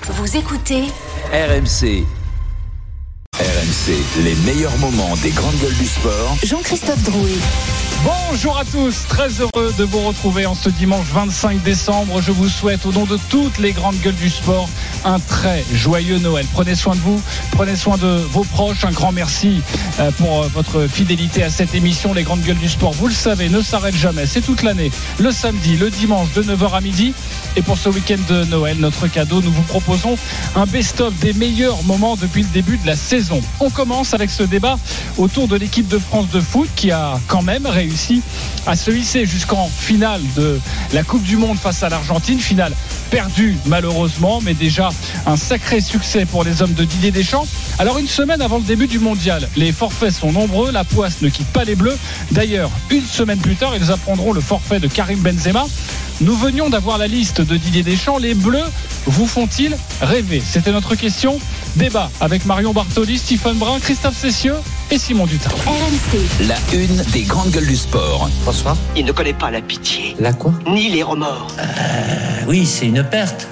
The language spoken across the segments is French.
Vous écoutez RMC. RMC, les meilleurs moments des grandes gueules du sport. Jean-Christophe Drouet. Bonjour à tous, très heureux de vous retrouver en ce dimanche 25 décembre. Je vous souhaite au nom de toutes les grandes gueules du sport un très joyeux Noël. Prenez soin de vous, prenez soin de vos proches. Un grand merci pour votre fidélité à cette émission. Les grandes gueules du sport, vous le savez, ne s'arrêtent jamais. C'est toute l'année, le samedi, le dimanche de 9h à midi. Et pour ce week-end de Noël, notre cadeau, nous vous proposons un best-of des meilleurs moments depuis le début de la saison. On commence avec ce débat autour de l'équipe de France de foot qui a quand même réussi à se hisser jusqu'en finale de la Coupe du Monde face à l'Argentine. Finale perdue malheureusement, mais déjà un sacré succès pour les hommes de Didier Deschamps. Alors une semaine avant le début du mondial, les forfaits sont nombreux, la poisse ne quitte pas les Bleus. D'ailleurs, une semaine plus tard, ils apprendront le forfait de Karim Benzema. Nous venions d'avoir la liste de Didier Deschamps. Les Bleus vous font-ils rêver ? C'était notre question. Débat avec Marion Bartoli, Stephen Brun, Christophe Cessieux et Simon Dutin. RMC. La une des grandes gueules du sport. François ? Il ne connaît pas la pitié. La quoi ? Ni les remords. Oui, c'est une perte.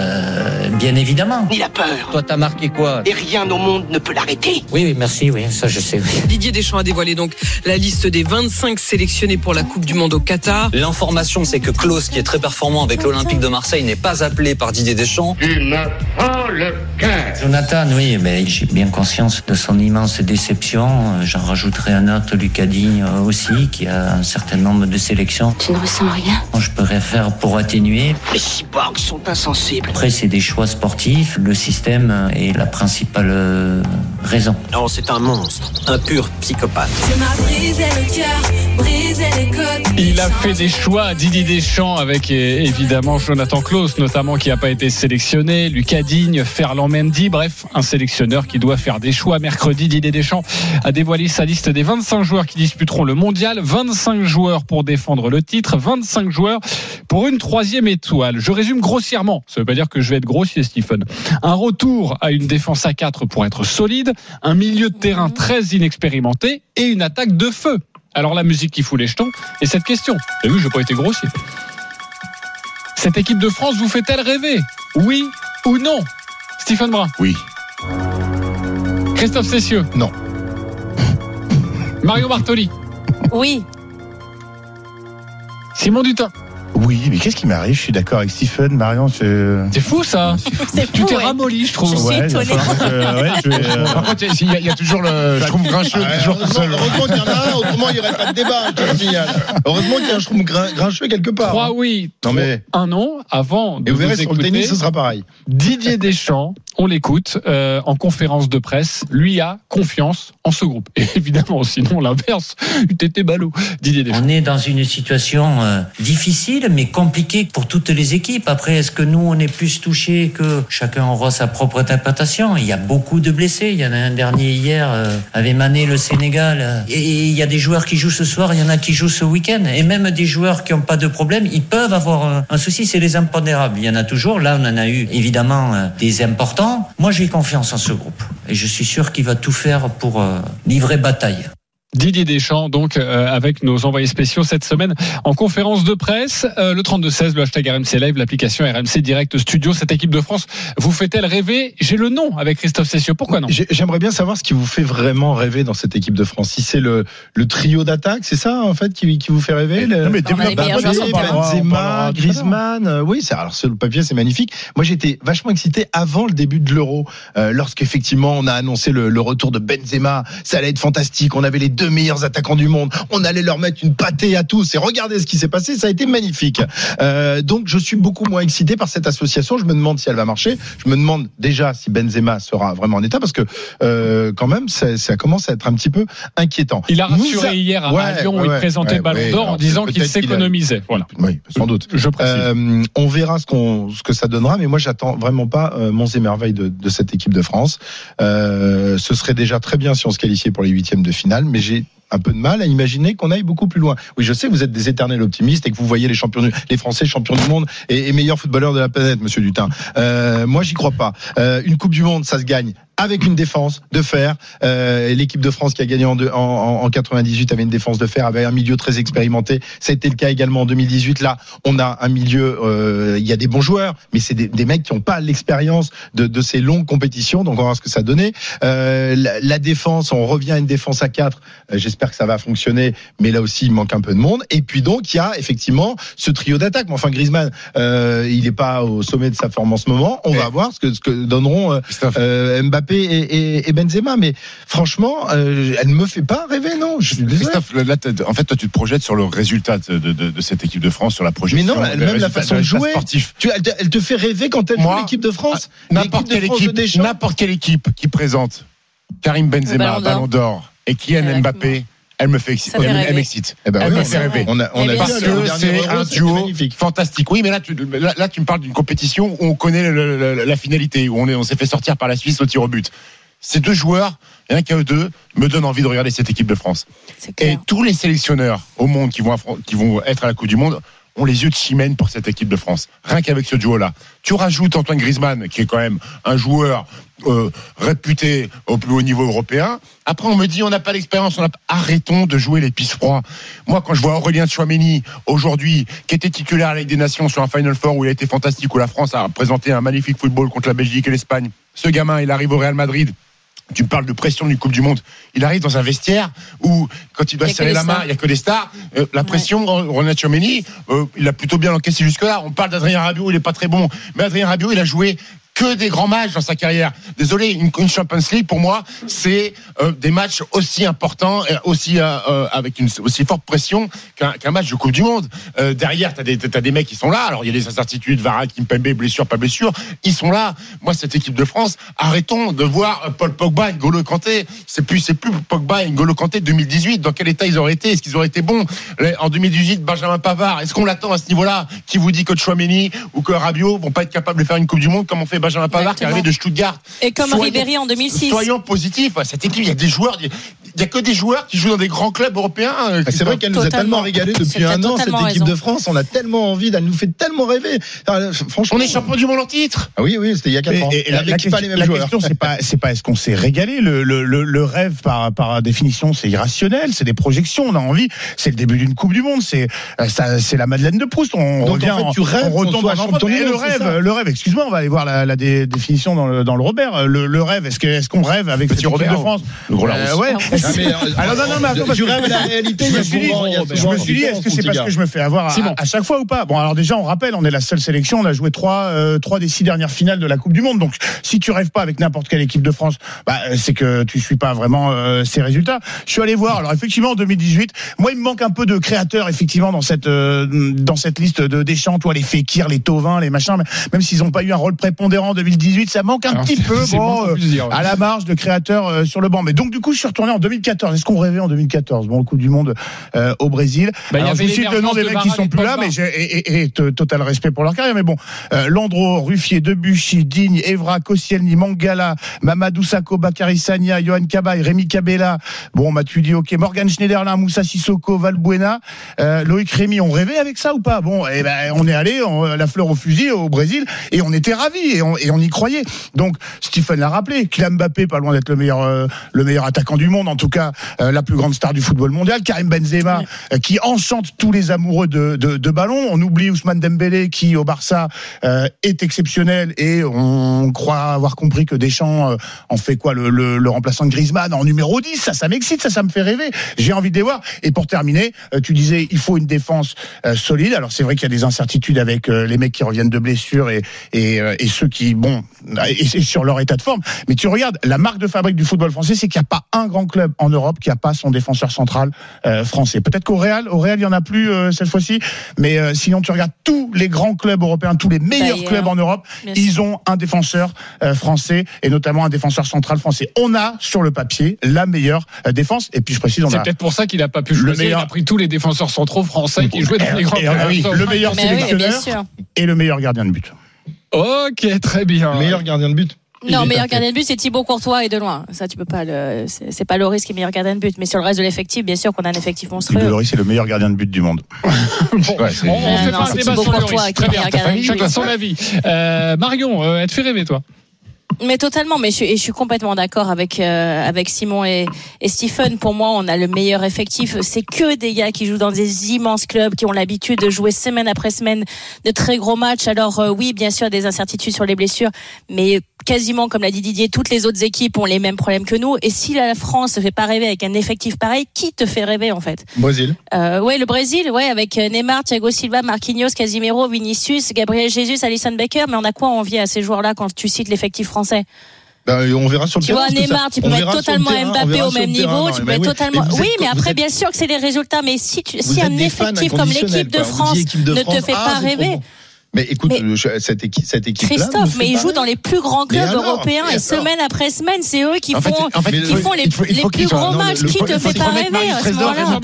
Bien évidemment. Ni la peur. Toi, t'as marqué quoi ? Et rien au monde ne peut l'arrêter. Oui, merci, oui, ça je sais. Oui. Didier Deschamps a dévoilé donc la liste des 25 sélectionnés pour la Coupe du Monde au Qatar. L'information, c'est que Klose, qui est très performant avec l'Olympique de Marseille, n'est pas appelé par Didier Deschamps. Tu me prends le cœur. Jonathan, oui, mais j'ai bien conscience de son immense déception. J'en rajouterai un autre, Lucas Digne aussi, qui a un certain nombre de sélections. Tu ne ressens rien ? Je peux rien faire pour atténuer. Les cyborgs sont insensibles. Après, c'est des choix sportifs. Le système est la principale raison. Non, c'est un monstre. Un pur psychopathe. Tu m'as brisé le cœur, brisé les côtes. Il a fait des choix, Didier Deschamps, avec évidemment Jonathan Klose notamment, qui n'a pas été sélectionné, Lucas Digne, Ferland Mendy, bref, un sélectionneur qui doit faire des choix. Mercredi, Didier Deschamps a dévoilé sa liste des 25 joueurs qui disputeront le mondial, 25 joueurs pour défendre le titre, 25 joueurs pour une 3e étoile. Je résume grossièrement, ça ne veut pas dire que je vais être grossier, Stephen. Un retour à une défense à 4 pour être solide, un milieu de terrain très inexpérimenté et une attaque de feu. Alors la musique qui fout les jetons et cette question. T'as vu, je n'ai pas été grossier. Cette équipe de France vous fait-elle rêver ? Oui ou non ? Stephen Brun ? Oui. Christophe Cessieux ? Non. Marion Bartoli ? Oui. Simon Dutin ? Oui, mais qu'est-ce qui m'arrive ? Je suis d'accord avec Stephen, Marion. C'est fou ça. Tu t'es ramolli, je trouve. Je suis étonné. Par contre, il y a toujours le je trouve grincheux toujours tout seul. Heureusement qu'il y en a un, autrement il n'y aurait pas de débat. Heureusement qu'il y a un je trouve grincheux quelque part. 3 oui, non, mais... un non, avant de et vous verrez vous sur le écouter, tennis, ce sera pareil. Didier Deschamps, on l'écoute en conférence de presse, lui a confiance en ce groupe. Et évidemment, sinon l'inverse, t'étais ballot. Didier Deschamps. On est dans une situation difficile, mais compliquée pour toutes les équipes. Après, est-ce que nous, on est plus touchés que chacun aura sa propre interprétation ? Il y a beaucoup de blessés. Il y en a un dernier hier, avait Mané, le Sénégal. Et il y a des joueurs qui jouent ce soir, il y en a qui jouent ce week-end. Et même des joueurs qui n'ont pas de problème, ils peuvent avoir un souci, c'est les impondérables. Il y en a toujours. Là, on en a eu évidemment des importants. Moi, j'ai confiance en ce groupe. Et je suis sûr qu'il va tout faire pour livrer bataille. Didier Deschamps, donc, avec nos envoyés spéciaux cette semaine en conférence de presse. Le 32-16, le hashtag RMC Live, l'application RMC Direct Studio. Cette équipe de France vous fait-elle rêver ? J'ai le nom avec Christophe Cessieux. Pourquoi non ? J'aimerais bien savoir ce qui vous fait vraiment rêver dans cette équipe de France. Si c'est le trio d'attaque, c'est ça en fait qui vous fait rêver ? Non, mais Benzema, Griezmann. Oui, alors sur le papier c'est magnifique. Moi j'étais vachement excité avant le début de l'Euro, lorsqu'effectivement on a annoncé le retour de Benzema. Ça allait être fantastique. On avait les 2 meilleurs attaquants du monde. On allait leur mettre une pâtée à tous. Et regardez ce qui s'est passé. Ça a été magnifique. Donc je suis beaucoup moins excité par cette association. Je me demande si elle va marcher. Je me demande déjà si Benzema sera vraiment en état parce que quand même ça commence à être un petit peu inquiétant. Il a rassuré hier à Lyon où il présentait le Ballon d'Or en disant qu'il s'économisait. Voilà. Oui, sans doute. Je précise. On verra ce que ça donnera, mais moi j'attends vraiment pas monts et merveilles de cette équipe de France. Ce serait déjà très bien si on se qualifiait pour les 8e de finale, mais j'ai un peu de mal à imaginer qu'on aille beaucoup plus loin. Oui, je sais que vous êtes des éternels optimistes et que vous voyez les Français champions du monde et meilleurs footballeurs de la planète, monsieur Dutin. Moi, j'y crois pas. Une Coupe du Monde, ça se gagne avec une défense de fer. L'équipe de France qui a gagné en 98 avait une défense de fer, avait un milieu très expérimenté. Ça a été le cas également en 2018. Là, on a un milieu, il y a des bons joueurs, mais c'est des mecs qui n'ont pas l'expérience de ces longues compétitions. Donc on va voir ce que ça donnait. La défense, on revient à une défense à 4. J'espère que ça va fonctionner, mais là aussi il manque un peu de monde. Et puis donc il y a effectivement ce trio d'attaque. Mais enfin Griezmann, il n'est pas au sommet de sa forme en ce moment. On va voir ce que donneront Mbappé et Benzema, mais franchement, elle ne me fait pas rêver, non. Je suis désolé. Christophe, là, en fait, toi, tu te projettes sur le résultat de cette équipe de France, sur la projection. Mais non, même la façon de jouer. Elle te fait rêver quand elle joue l'équipe de France. N'importe quelle équipe qui présente Karim Benzema, Ballon d'Or, et Kylian Mbappé, elle me fait exciter. Elle m'excite. Elle me fait rêver. Parce que c'est un duo fantastique. Oui, mais là, tu me parles d'une compétition où on connaît la finalité, où on s'est fait sortir par la Suisse au tir au but. Ces deux joueurs, rien qu'à eux deux, me donnent envie de regarder cette équipe de France. Et tous les sélectionneurs au monde qui vont être à la Coupe du Monde ont les yeux de chimène pour cette équipe de France. Rien qu'avec ce duo-là. Tu rajoutes Antoine Griezmann, qui est quand même un joueur réputé au plus haut niveau européen. Après, on me dit, on n'a pas l'expérience. Arrêtons de jouer les pisse-froids. Moi, quand je vois Aurélien Tchouaméni, aujourd'hui, qui était titulaire à la Ligue des Nations sur un Final Four où il a été fantastique, où la France a présenté un magnifique football contre la Belgique et l'Espagne. Ce gamin, il arrive au Real Madrid. Tu me parles de pression d'une Coupe du Monde. Il arrive dans un vestiaire où, quand il doit serrer la main, il n'y a que des stars. La pression, Ronald Tchouaméni, il a plutôt bien encaissé jusque-là. On parle d'Adrien Rabiot, il n'est pas très bon. Mais Adrien Rabiot, il a joué que des grands matchs dans sa carrière. Désolé, une Champions League, pour moi, c'est des matchs aussi importants, aussi avec une aussi forte pression qu'un match de Coupe du Monde. Derrière, t'as des mecs qui sont là. Alors, il y a des incertitudes, Varane, Kimpembe, blessure, pas blessure. Ils sont là. Moi, cette équipe de France, arrêtons de voir Paul Pogba et N'Golo Kanté. C'est plus Pogba et N'Golo Kanté 2018. Dans quel état ils auraient été? Est-ce qu'ils auraient été bons? En 2018, Benjamin Pavard. Est-ce qu'on l'attend à ce niveau-là? Qui vous dit que Tchouaméni ou que Rabiot vont pas être capables de faire une Coupe du Monde comme on fait Benjamin Pavard qui est arrivé de Stuttgart. Et comme Ribéry en 2006. Soyons positifs. Cette équipe, il y a des joueurs, il y a que des joueurs qui jouent dans des grands clubs européens. C'est vrai qu'elle nous a tellement régalé depuis un an, cette équipe de France. On a tellement envie, elle nous fait tellement rêver. Franchement, on est champion du monde en titre. Ah oui, c'était il y a 4 ans. Et la question, c'est pas est-ce qu'on s'est régalé. Le rêve, par définition, c'est irrationnel. C'est des projections. On a envie. C'est le début d'une Coupe du Monde. C'est la Madeleine de Proust. On revient. En fait, tu rêves. On retombe le rêve. Excuse-moi, on va aller voir la définition dans le Robert. Le rêve. Est-ce qu'on rêve avec cette équipe de France? Le gros Larousse. Ouais. Alors non, mais attends, tu rêves la réalité. Je me suis dit, est-ce que c'est parce que je me fais avoir à chaque fois ou pas? Bon, alors déjà, on rappelle, on est la seule sélection. On a joué 3 des 6 dernières finales de la Coupe du Monde. Donc, si tu rêves pas avec n'importe quelle équipe de France, c'est que tu suis pas vraiment ces résultats. Je suis allé voir. Alors effectivement, en 2018, moi, il me manque un peu de créateurs effectivement dans cette liste de Deschamps, toi, les Fekir, les Thauvin, les machins. Même s'ils n'ont pas eu un rôle prépondérant en 2018, ça manque un petit peu. À la marge de créateurs sur le banc. Mais donc du coup, je suis retourné en 2014. Est-ce qu'on rêvait en 2014? Bon, le Coupe du Monde au Brésil. Alors, je vous cite le nom des mecs qui sont plus là, mais j'ai total respect pour leur carrière. Mais bon, Landreau, Ruffier, Debuchy, Digne, Evra, Koscielny, Mangala, Mamadou Sakho, Bakary Sagna, Johan Cabaye, Rémi Cabella. Bon, Matuidi, ok, Morgan Schneiderlin, Moussa Sissoko, Valbuena, Loïc Rémy. On rêvait avec ça ou pas? Bon, on est allé la fleur au fusil au Brésil et on était ravis et on y croyait. Donc, Stephen l'a rappelé, Kylian Mbappé, pas loin d'être le meilleur attaquant du monde, en tout cas la plus grande star du football mondial. Karim Benzema, qui enchante tous les amoureux de ballon. On oublie Ousmane Dembélé qui au Barça est exceptionnel et on croit avoir compris que Deschamps en fait quoi le remplaçant de Griezmann en numéro 10. Ça m'excite, ça me fait rêver. J'ai envie de les voir. Et pour terminer, tu disais il faut une défense solide. Alors c'est vrai qu'il y a des incertitudes avec les mecs qui reviennent de blessures et ceux qui et sur leur état de forme. Mais tu regardes, la marque de fabrique du football français, c'est qu'il n'y a pas un grand club en Europe qui n'a pas son défenseur central français. Peut-être qu'au Real, il n'y en a plus cette fois-ci. Mais sinon, tu regardes tous les grands clubs européens, tous les meilleurs clubs en Europe, ils ont un défenseur français et notamment un défenseur central français. On a sur le papier la meilleure défense. Et puis je précise, c'est peut-être pour ça qu'il n'a pas pu choisir. Il a pris tous les défenseurs centraux français qui jouaient dans les grands clubs. Le meilleur sélectionneur et le meilleur gardien de but. Ok, très bien. Le meilleur gardien de but. Non, meilleur gardien de but, c'est Thibaut Courtois et de loin. Ça, tu peux pas c'est pas Loris qui est meilleur gardien de but. Mais sur le reste de l'effectif, bien sûr qu'on a un effectif monstrueux. Loris, c'est le meilleur gardien de but du monde. On fait pas un débat sur Loris. Très bien. Chacun son avis. Marion, elle te fait rêver, toi? Mais totalement, mais je suis complètement d'accord avec Simon et Stephen. Pour moi, on a le meilleur effectif. C'est que des gars qui jouent dans des immenses clubs, qui ont l'habitude de jouer semaine après semaine de très gros matchs. Alors oui, bien sûr, des incertitudes sur les blessures, mais quasiment, comme l'a dit Didier, toutes les autres équipes ont les mêmes problèmes que nous. Et si la France ne fait pas rêver avec un effectif pareil, qui te fait rêver en fait? Brésil. Ouais, le Brésil, ouais, avec Neymar, Thiago Silva, Marquinhos, Casemiro, Vinicius, Gabriel Jesus, Alisson Becker. Mais on a quoi envier à ces joueurs-là quand tu cites l'effectif français? On verra sur le terrain. Tu vois, Neymar, tu peux mettre totalement Mbappé au même niveau, tu peux mettre totalement. Oui, mais après, bien sûr que c'est les résultats, mais si un effectif comme l'équipe de France ne te fait pas rêver. Mais écoute, cette équipe-là. Christophe, mais ils jouent dans les plus grands clubs européens et semaine après semaine, c'est eux qui font les plus gros matchs. Qui te fait pas rêver à ce moment-là?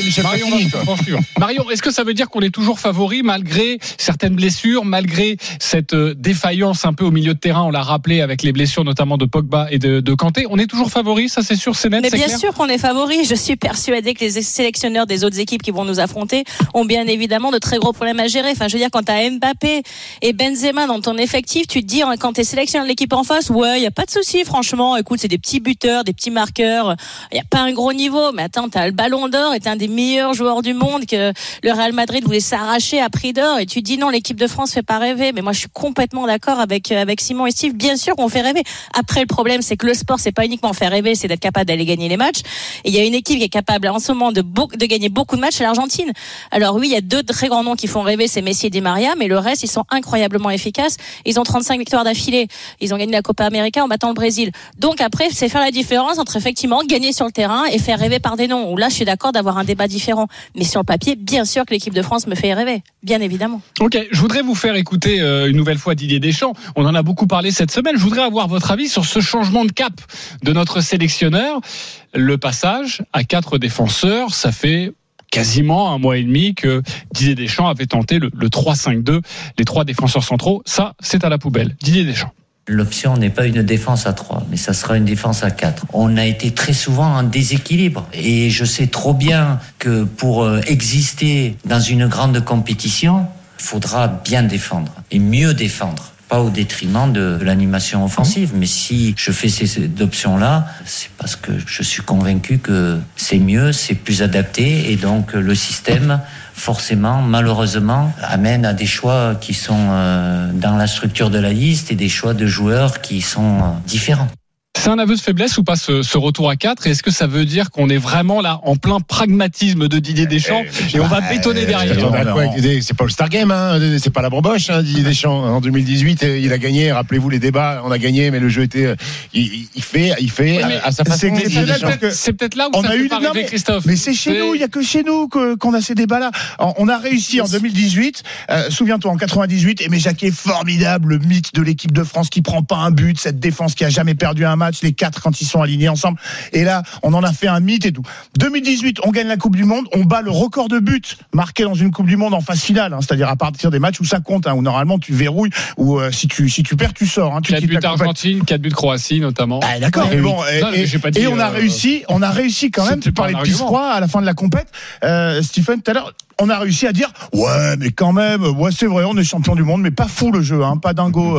Marion, est-ce que ça veut dire qu'on est toujours favori malgré certaines blessures, malgré cette défaillance un peu au milieu de terrain? On l'a rappelé avec les blessures notamment de Pogba et de Kanté. On est toujours favori, ça c'est sûr, c'est net, mais c'est clair. Mais bien sûr qu'on est favori. Je suis persuadée que les sélectionneurs des autres équipes qui vont nous affronter ont bien évidemment de très gros problèmes à gérer. Enfin, je veux dire, quand t'as Mbappé et Benzema dans ton effectif, tu te dis quand t'es sélectionneur de l'équipe en face, ouais, y a pas de souci, franchement, écoute, c'est des petits buteurs, des petits marqueurs, y a pas un gros niveau, mais attends, t'as le Ballon d'Or et t'es un des meilleurs joueurs du monde que le Real Madrid voulait s'arracher à prix d'or, et tu te dis non, l'équipe de France fait pas rêver. Mais moi je suis complètement d'accord avec Simon et Steve, bien sûr qu'on fait rêver. Après le problème c'est que le sport c'est pas uniquement faire rêver, c'est d'être capable d'aller gagner les matchs, et il y a une équipe qui est capable en ce moment de gagner beaucoup de matchs, c'est l'Argentine. Alors oui, il y a deux très grands noms qui font rêver, c'est Messi et Di Maria, mais le reste ils sont incroyablement efficaces. Ils ont 35 victoires d'affilée. Ils ont gagné la Copa América en battant le Brésil. Donc après, c'est faire la différence entre effectivement gagner sur le terrain et faire rêver par des noms. Où là, je suis d'accord d'avoir un débat différent. Mais sur le papier, bien sûr que l'équipe de France me fait rêver. Bien évidemment. Ok, je voudrais vous faire écouter une nouvelle fois Didier Deschamps. On en a beaucoup parlé cette semaine. Je voudrais avoir votre avis sur ce changement de cap de notre sélectionneur. Le passage à 4 défenseurs, ça fait quasiment un mois et demi que Didier Deschamps avait tenté le 3-5-2, les 3 défenseurs centraux. Ça, c'est à la poubelle. Didier Deschamps. L'option n'est pas une défense à 3, mais ça sera une défense à 4. On a été très souvent en déséquilibre. Et je sais trop bien que pour exister dans une grande compétition, il faudra bien défendre et mieux défendre. Pas au détriment de l'animation offensive, mais si je fais ces options-là, c'est parce que je suis convaincu que c'est mieux, c'est plus adapté, et donc le système, forcément, malheureusement, amène à des choix qui sont dans la structure de la liste et des choix de joueurs qui sont différents. C'est un aveu de faiblesse ou pas ce retour à 4? Et est-ce que ça veut dire qu'on est vraiment là en plein pragmatisme de Didier Deschamps et on va bétonner derrière? C'est pas le Star Game, hein. C'est pas la bamboche, hein, Didier Deschamps. En 2018, il a gagné. Rappelez-vous les débats, on a gagné, mais le jeu était. Il fait à sa façon. C'est peut-être là où ça fait pas rêver Christophe. Mais c'est chez nous, il y a que chez nous qu'on a ces débats-là. On a réussi en 2018. Souviens-toi, en 98, Aimé Jacquet, formidable, le mythe de l'équipe de France qui prend pas un but, cette défense qui a jamais perdu un match, les 4 quand ils sont alignés ensemble. Et là, on en a fait un mythe et tout. 2018, on gagne la Coupe du Monde, on bat le record de buts marqué dans une Coupe du Monde en phase finale, hein, c'est-à-dire à partir des matchs où ça compte, hein, où normalement tu verrouilles, ou si tu perds, tu sors. Hein, 4 buts Argentine, 4 buts Croatie notamment. Ah, d'accord. Mais bon, et on a réussi quand même. Tu parlais de pisse froid à la fin de la compète, Stephen, tout à l'heure. On a réussi à dire ouais, mais quand même, ouais, c'est vrai, on est champion du monde, mais pas fou le jeu, hein, pas dingo.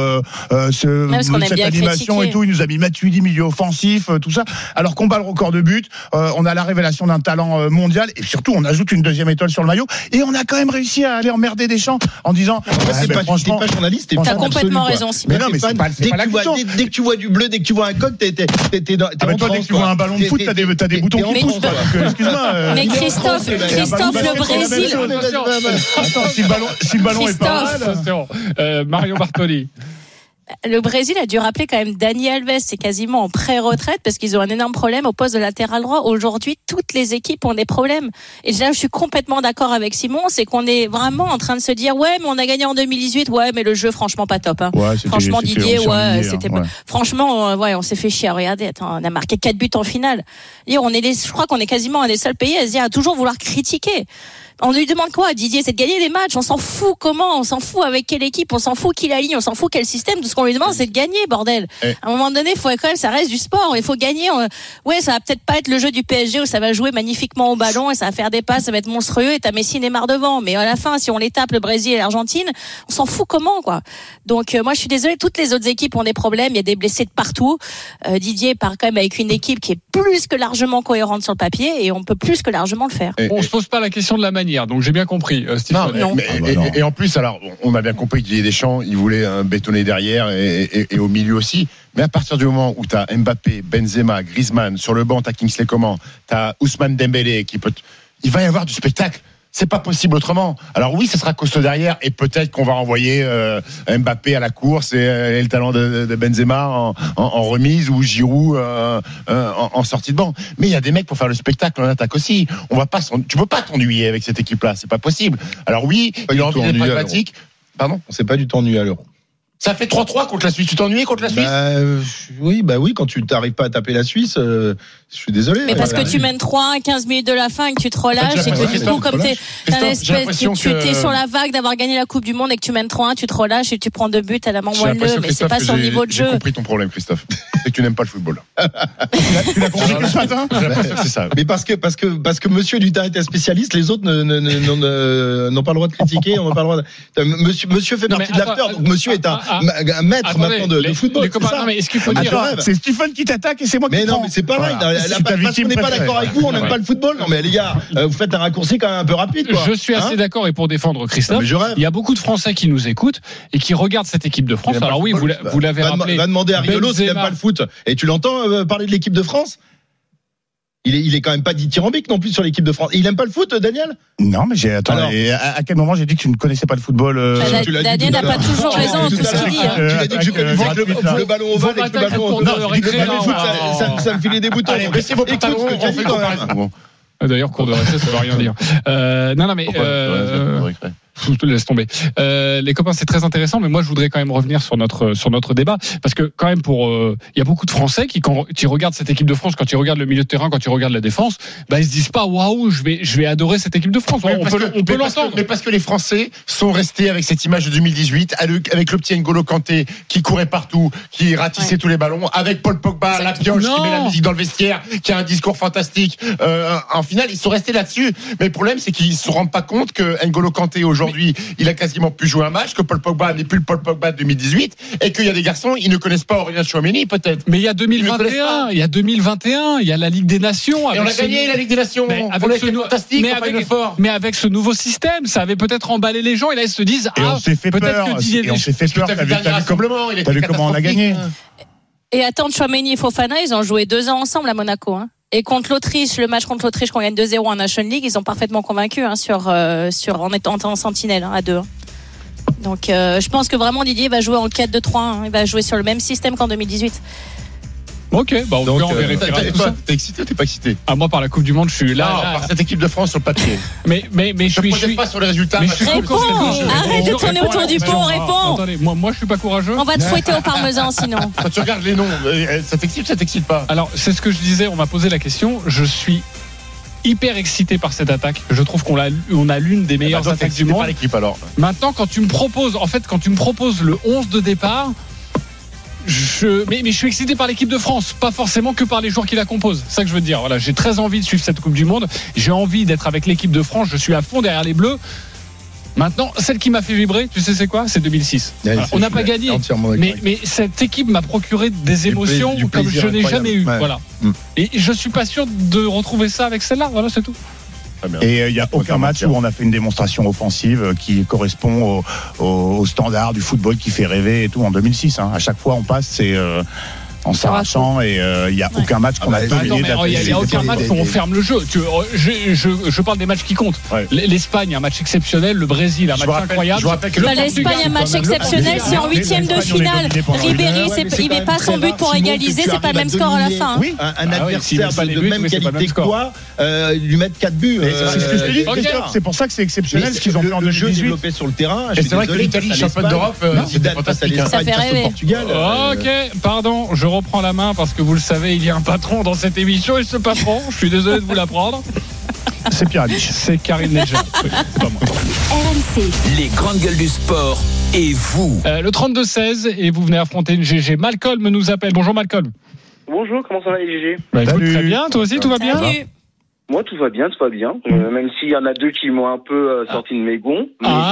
Cette animation et tout, il nous a mis Matuidi milieu offensif, tout ça. Alors qu'on bat le record de buts, on a la révélation d'un talent mondial, et surtout on ajoute une 2e étoile sur le maillot, et on a quand même réussi à aller emmerder Deschamps en disant franchement, t'es pas journaliste, t'as complètement raison. Mais non, mais c'est pas dès que tu vois du bleu, dès que tu vois un code, t'es dans. Toi, dès que tu vois un ballon de foot, t'as des boutons qui poussent. Excuse-moi. Mais Christophe, le Brésil. Attends, si le ballon est pas mal. Marion Bartoli. Le Brésil a dû rappeler quand même Dani Alves, c'est quasiment en pré-retraite parce qu'ils ont un énorme problème au poste de latéral droit. Aujourd'hui, toutes les équipes ont des problèmes. Et là, je suis complètement d'accord avec Simon, c'est qu'on est vraiment en train de se dire ouais, mais on a gagné en 2018, ouais, mais le jeu franchement pas top. Hein. Ouais, franchement Didier, ouais, c'était franchement ouais, on s'est fait chier. Regardez, attends, on a marqué 4 buts en finale. Je crois qu'on est quasiment un des seuls pays à se dire à toujours vouloir critiquer. On lui demande quoi, Didier? C'est de gagner des matchs. On s'en fout comment, on s'en fout avec quelle équipe, on s'en fout qui l'aligne, on s'en fout quel système. Tout ce ce qu'on lui demande, c'est de gagner, bordel. À un moment donné, il faut quand même, ça reste du sport. Il faut gagner. Ouais, ça va peut-être pas être le jeu du PSG où ça va jouer magnifiquement au ballon et ça va faire des passes, ça va être monstrueux et t'as Messi, Neymar devant. Mais à la fin, si on les tape, le Brésil et l'Argentine, on s'en fout comment, quoi. Donc, moi, je suis désolée, toutes les autres équipes ont des problèmes. Il y a des blessés de partout. Didier part quand même avec une équipe qui est plus que largement cohérente sur le papier et on peut plus que largement le faire. On se pose pas la question de la manière, donc j'ai bien compris. Non. Et en plus, alors, on a bien compris que Didier Deschamps, il voulait bétonner derrière et au milieu aussi. Mais à partir du moment où tu as Mbappé, Benzema, Griezmann, sur le banc, tu as Kingsley Coman, tu as Ousmane Dembélé, il va y avoir du spectacle. C'est pas possible autrement. Alors oui, ce sera costaud derrière et peut-être qu'on va envoyer Mbappé à la course et le talent de Benzema en remise ou Giroud en sortie de banc. Mais il y a des mecs pour faire le spectacle en attaque aussi. Tu peux pas t'ennuyer avec cette équipe-là, c'est pas possible. Alors oui, il a envie d'être pragmatique. Pardon ? On s'est pas du tout ennuyé à l'Euro. Ça fait 3-3 contre la Suisse. Tu t'ennuyais contre la Suisse ? Oui, quand tu n'arrives pas à taper la Suisse, je suis désolé. Mais parce que tu mènes 3 à 15 minutes de la fin et que tu te relâches et que du coup, comme tu es sur la vague d'avoir gagné la Coupe du Monde et que tu mènes 3-1, tu te relâches et tu prends 2 buts à la main moelleux, mais c'est pas son niveau de jeu. J'ai compris ton problème, Christophe. C'est que tu n'aimes pas le football. Tu l'as compris ce matin ? J'ai l'impression que c'est ça. Mais parce que monsieur Dutin était spécialiste, les autres n'ont pas le droit de critiquer, on n'a pas le droit Monsieur fait partie de l'after, donc monsieur est un maître maintenant de football. Mais est-ce qu'il faut dire c'est Stephen qui t'attaque et c'est moi qui prends. Mais c'est pareil. Parce qu'on n'est pas d'accord avec vous, on n'aime pas le football. Non mais les gars, vous faites un raccourci quand même un peu rapide, quoi. Je suis assez d'accord, et pour défendre Christophe, il y a beaucoup de Français qui nous écoutent et qui regardent cette équipe de France. Alors oui, vous l'avez rappelé. Va demander à Riolo s'il n'aime pas le foot. Et tu l'entends parler de l'équipe de France ? Il est quand même pas dithyrambique non plus sur l'équipe de France. Il aime pas le foot, Daniel ? Non, mais à quel moment j'ai dit que tu ne connaissais pas le football Daniel n'a pas toujours raison en tout ce qu'il dit. Tu l'as dit que je connais le ballon ovale et que le ballon ovale. Ça me filait des boutons. Laissez vos pantalons, on fait comparaison. D'ailleurs, cours de récré, ça veut rien dire. Non, mais laisse tomber. Les copains, c'est très intéressant, mais moi, je voudrais quand même revenir sur notre débat, parce que quand même, il y a beaucoup de Français qui, quand ils regardent cette équipe de France, quand ils regardent le milieu de terrain, quand ils regardent la défense, ils se disent pas waouh, je vais adorer cette équipe de France. On peut l'entendre. Mais parce que les Français sont restés avec cette image de 2018, avec le petit N'Golo Kanté qui courait partout, qui ratissait tous les ballons, avec Paul Pogba, la pioche, qui met la musique dans le vestiaire, qui a un discours fantastique. En finale, ils sont restés là-dessus. Mais le problème, c'est qu'ils se rendent pas compte que N'Golo Kanté aujourd'hui, il a quasiment pu jouer un match, que Paul Pogba n'est plus le Paul Pogba de 2018, et qu'il y a des garçons, ils ne connaissent pas Aurélien Tchouaméni, peut-être. Mais il y a 2021, il y a la Ligue des Nations. Et on a gagné la Ligue des Nations. Mais avec ce nouveau système, ça avait peut-être emballé les gens, et là ils se disent, on s'est fait peur. T'as vu comment on a gagné. Et attends, Tchouaméni et Fofana, ils ont joué 2 ans ensemble à Monaco, hein. Et contre l'Autriche, le match contre l'Autriche, qu'on gagne 2-0 en National League, ils ont parfaitement convaincu en étant en sentinelle à 2. Donc je pense que vraiment Didier va jouer en 4-2-3. Il va jouer sur le même système qu'en 2018. Ok, on vérifiera tout ça. T'es excité ou t'es pas excité ? Moi, par la Coupe du Monde, je suis là. Par cette équipe de France sur le papier. Mais je suis pas sur les résultats. Réponds. Arrête de tourner autour du pot. Réponds. Attendez, moi, je suis pas courageux. On va te fouetter au parmesan sinon. Quand tu regardes les noms, ça t'excite pas ? Alors, c'est ce que je disais. On m'a posé la question. Je suis hyper excité par cette attaque. Je trouve qu'on a l'une des meilleures attaques du monde. Par l'équipe, alors. Maintenant, quand tu me proposes le 11 de départ. Mais je suis excité par l'équipe de France, pas forcément que par les joueurs qui la composent. C'est ça que je veux dire. Voilà, j'ai très envie de suivre cette Coupe du Monde. J'ai envie d'être avec l'équipe de France. Je suis à fond derrière les Bleus. Maintenant, celle qui m'a fait vibrer, tu sais c'est quoi ? C'est 2006. On n'a pas gagné, mais cette équipe m'a procuré des émotions comme je n'ai jamais eu. Voilà. Et je suis pas sûr de retrouver ça avec celle-là. Voilà, c'est tout. Et il n'y a aucun match où on a fait une démonstration offensive qui correspond au standard du football qui fait rêver et tout en 2006. À chaque fois, on passe, c'est en s'arrachant et il n'y a aucun match qu'on a dominé. Il n'y a aucun match où on ferme le jeu. Je parle des matchs qui comptent. L'Espagne, un match exceptionnel. Le Brésil, un match incroyable. L'Espagne, un match exceptionnel. C'est en 8e de finale. Ribéry, il met pas son but pour égaliser. C'est pas le même score à la fin. Oui, un adversaire de même qualité que toi, lui mettre 4 buts. C'est ce que je te dis. C'est pour ça que c'est exceptionnel ce qu'ils ont fait en 2018. Le jeu développé sur le terrain. Et c'est vrai que l'Italie, championne d'Europe, c'était fantastique. Ça fait rêver. Portugal. Ok, pardon, je reprends la main parce que vous le savez, il y a un patron dans cette émission et ce patron, je suis désolé de vous l'apprendre. C'est Pierre Amiche. C'est Karine Néja. C'est pas moi. RMC. Les grandes gueules du sport et vous. Le 32-16 et vous venez affronter une GG. Malcolm nous appelle. Bonjour Malcolm. Bonjour, comment ça va les GG? Écoute, très bien, toi aussi tout va bien? Moi tout va bien, même s'il y en a deux qui m'ont un peu sorti de mes gonds.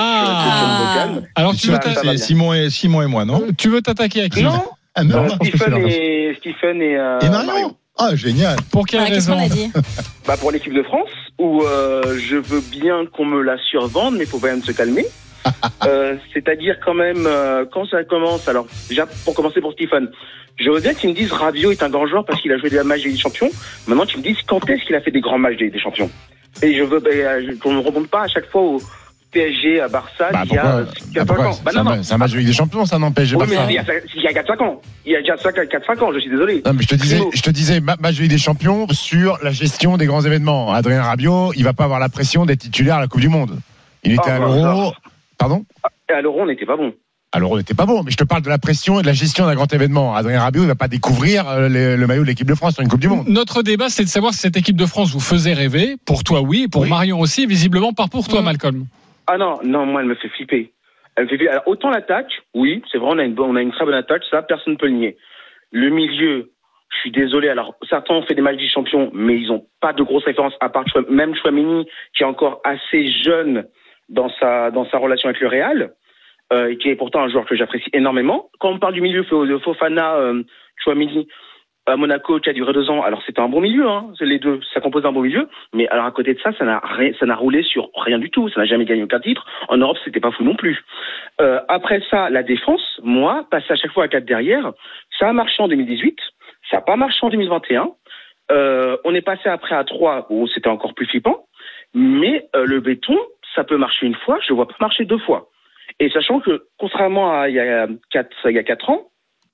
Alors tu veux c'est Simon et moi, non? Tu veux t'attaquer à qui? Non, Stephen et Marion. Ah, génial. Pour quelle raison? Pour l'équipe de France, où je veux bien qu'on me la survende, mais il faut quand même se calmer. C'est-à-dire quand même, quand ça commence, alors déjà pour commencer pour Stephen, je veux bien qu'ils me disent Rabiot est un grand joueur parce qu'il a joué des matchs des champions. Maintenant, tu me dises quand est-ce qu'il a fait des grands matchs des champions. Et je veux qu'on ne remonte pas à chaque fois au PSG à Barça il y a 4-5 ans. C'est un match de Ligue des Champions, ça n'empêche pas. Il y a 4-5 ans. Il y a déjà 4-5 ans, je suis désolé. Non, mais je te disais, match de Ligue des Champions sur la gestion des grands événements. Adrien Rabiot, il va pas avoir la pression d'être titulaire à la Coupe du Monde. Il était à l'Euro. Pardon? À l'Euro, on n'était pas bon. À l'Euro, on n'était pas bon, mais je te parle de la pression et de la gestion d'un grand événement. Adrien Rabiot, il va pas découvrir le maillot de l'équipe de France sur une Coupe du Monde. Notre débat, c'est de savoir si cette équipe de France vous faisait rêver. Pour toi, oui. Pour Marion aussi, visiblement pas pour toi, Malcolm. Ah non, moi, elle me fait flipper. Alors, autant l'attaque, oui, c'est vrai, on a une très bonne attaque, ça, personne ne peut le nier. Le milieu, je suis désolé, alors, certains ont fait des matchs des champions, mais ils n'ont pas de grosses références, à part même Chouameni, qui est encore assez jeune dans sa relation avec le Real, et qui est pourtant un joueur que j'apprécie énormément. Quand on parle du milieu de Fofana, Chouameni, à Monaco, qui a duré 2 ans, alors c'était un bon milieu, c'est les deux, ça compose un bon milieu, mais alors à côté de ça, ça n'a roulé sur rien du tout, ça n'a jamais gagné aucun titre. En Europe, c'était pas fou non plus. Après ça, la défense, moi, passer à chaque fois à 4 derrière, ça a marché en 2018, ça n'a pas marché en 2021. On est passé après à 3, où c'était encore plus flippant, mais le béton, ça peut marcher une fois, je ne vois pas marcher 2 fois. Et sachant que, contrairement à il y a 4 ans,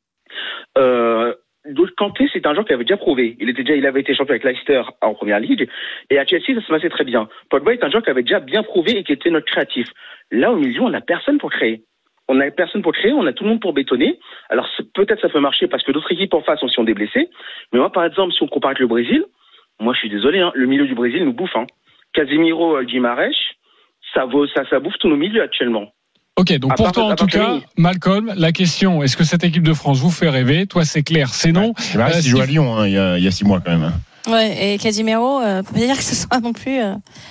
Kanté, c'est un joueur qui avait déjà prouvé. Il avait été champion avec Leicester en première ligue. Et à Chelsea, ça se passait très bien. Pogba est un joueur qui avait déjà bien prouvé et qui était notre créatif. Là, au milieu, on n'a personne pour créer. On a tout le monde pour bétonner. Alors, peut-être ça peut marcher parce que d'autres équipes en face ont des blessés. Mais moi, par exemple, si on compare avec le Brésil, moi, je suis désolé, le milieu du Brésil nous bouffe. Casemiro, Guimarães, ça bouffe tous nos milieux actuellement. Ok, donc pour toi en tout cas, Malcolm, la question, est-ce que cette équipe de France vous fait rêver? Toi c'est clair, c'est non. Il joue à Lyon il y a 6 mois quand même. Ouais, et Casemiro, on peut pas dire que ce soit non plus...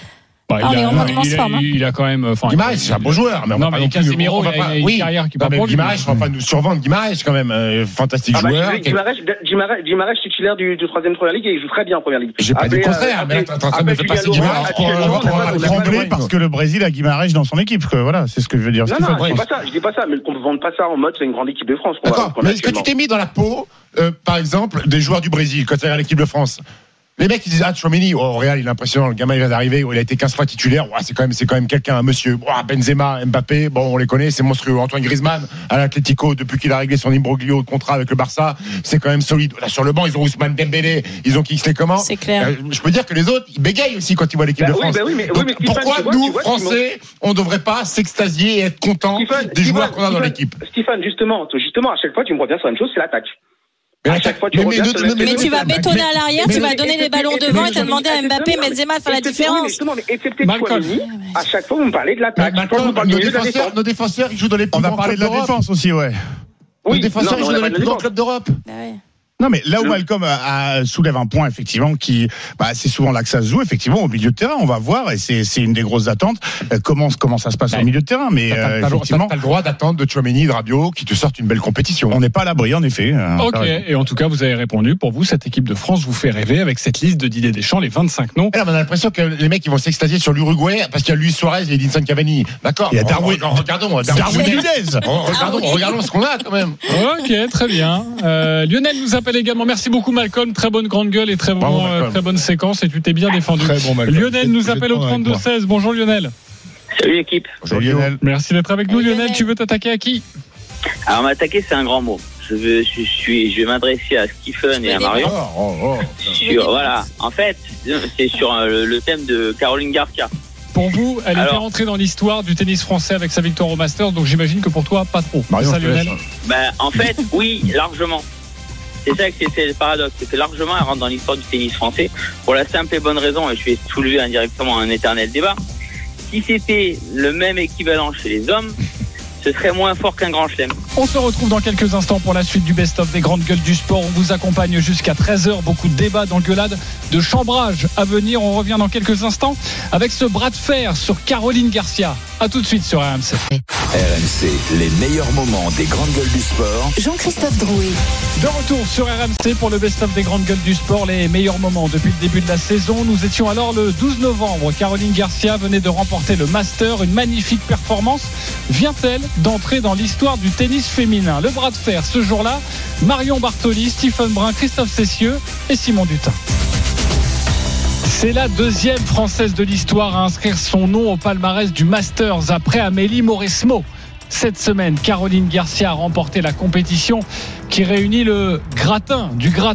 il a quand même. Guimarães, c'est un beau joueur, mais non, mais Casemiro, il a une carrière qui part pour lui. Guimarães, on va pas nous survendre Guimarães quand même, fantastique joueur. Guimarães titulaire du 3e Première Ligue et il joue très bien en Première Ligue. J'ai pas dit le contraire, mais t'es en train de me faire passer Guimarães pour trembler parce que le Brésil a Guimarães dans son équipe. Voilà, c'est ce que je veux dire. Non, je dis pas ça, mais qu'on ne vende pas ça en mode c'est une grande équipe de France. D'accord, mais est-ce que tu t'es mis dans la peau, par exemple, des joueurs du Brésil quand tu es à l'équipe de France? Les mecs ils disent Chouameni, au Real il est impressionnant, le gamin il vient d'arriver, il a été 15 fois titulaire, c'est quand même quelqu'un, un monsieur. Benzema, Mbappé, on les connaît, c'est monstrueux. Antoine Griezmann à l'Atlético, depuis qu'il a réglé son imbroglio de contrat avec le Barça, c'est quand même solide. Là sur le banc ils ont Ousmane Dembélé, ils ont Kingsley Coman. C'est clair. Je peux dire que les autres ils bégayent aussi quand ils voient l'équipe de France. Donc, pourquoi nous Français on devrait pas s'extasier et être contents des joueurs qu'on a dans l'équipe? Stéphane, justement à chaque fois tu me reviens sur la même chose, c'est l'attaque. Mais tu vas bétonner à l'arrière, tu vas donner les ballons devant et tu vas demander à Mbappé, Benzema de faire la différence. À chaque fois, vous me parlez de l'attaque. Nos défenseurs, ils jouent dans les plus grands clubs d'Europe. On va parler de la défense aussi, ouais. Nos défenseurs, ils jouent dans les plus grands clubs d'Europe. Non, mais là où Malcolm soulève un point, effectivement, c'est souvent là que ça se joue, effectivement, au milieu de terrain. On va voir, et c'est une des grosses attentes. Comment ça se passe au milieu de terrain, mais effectivement. T'as le droit d'attendre de Chouameni, de Rabiot, qui te sortent une belle compétition. On n'est pas à l'abri, en effet. Ok, et en tout cas, vous avez répondu. Pour vous, cette équipe de France vous fait rêver avec cette liste de Didier Deschamps, les 25 noms. Alors, on a l'impression que les mecs, ils vont s'extasier sur l'Uruguay, parce qu'il y a Luis Suarez et Edinson Cavani. D'accord. Il y a Darwin. Regardons ce qu'on a, quand même. Ok, très bien. Lionel nous appelle également. Merci beaucoup. Malcolm, très bonne grande gueule et très bonne séquence et tu t'es bien défendu. Lionel nous appelle au 32-16. Bonjour Lionel. Salut l'équipe. Bonjour Lionel. Merci d'être avec nous Lionel. Tu veux t'attaquer à qui? Alors m'attaquer c'est un grand mot. Je vais m'adresser à Stephen et à Marion. Voilà. En fait, c'est sur le thème de Caroline Garcia. Pour vous, elle était rentrée dans l'histoire du tennis français avec sa victoire au Masters, donc j'imagine que pour toi, pas trop. Marion, ça Lionel. En fait, oui, largement. C'est ça que c'est le paradoxe, c'est que largement elle rentre dans l'histoire du tennis français pour la simple et bonne raison, et je vais soulever indirectement un éternel débat. Si c'était le même équivalent chez les hommes, ce serait moins fort qu'un grand chelem. On se retrouve dans quelques instants pour la suite du best-of des grandes gueules du sport. On vous accompagne jusqu'à 13h. Beaucoup de débats, d'engueulades, de chambrage à venir. On revient dans quelques instants avec ce bras de fer sur Caroline Garcia. A tout de suite sur RMC. RMC, les meilleurs moments des grandes gueules du sport. Jean-Christophe Drouet. De retour sur RMC pour le best-of des grandes gueules du sport. Les meilleurs moments depuis le début de la saison. Nous étions alors le 12 novembre. Caroline Garcia venait de remporter le Master. Une magnifique performance. Vient-elle d'entrer dans l'histoire du tennis féminin? Le bras de fer ce jour-là, Marion Bartoli, Stephen Brun, Christophe Cessieux et Simon Dutin. C'est la deuxième Française de l'histoire à inscrire son nom au palmarès du Masters après Amélie Mauresmo. Cette semaine, Caroline Garcia a remporté la compétition qui réunit le gratin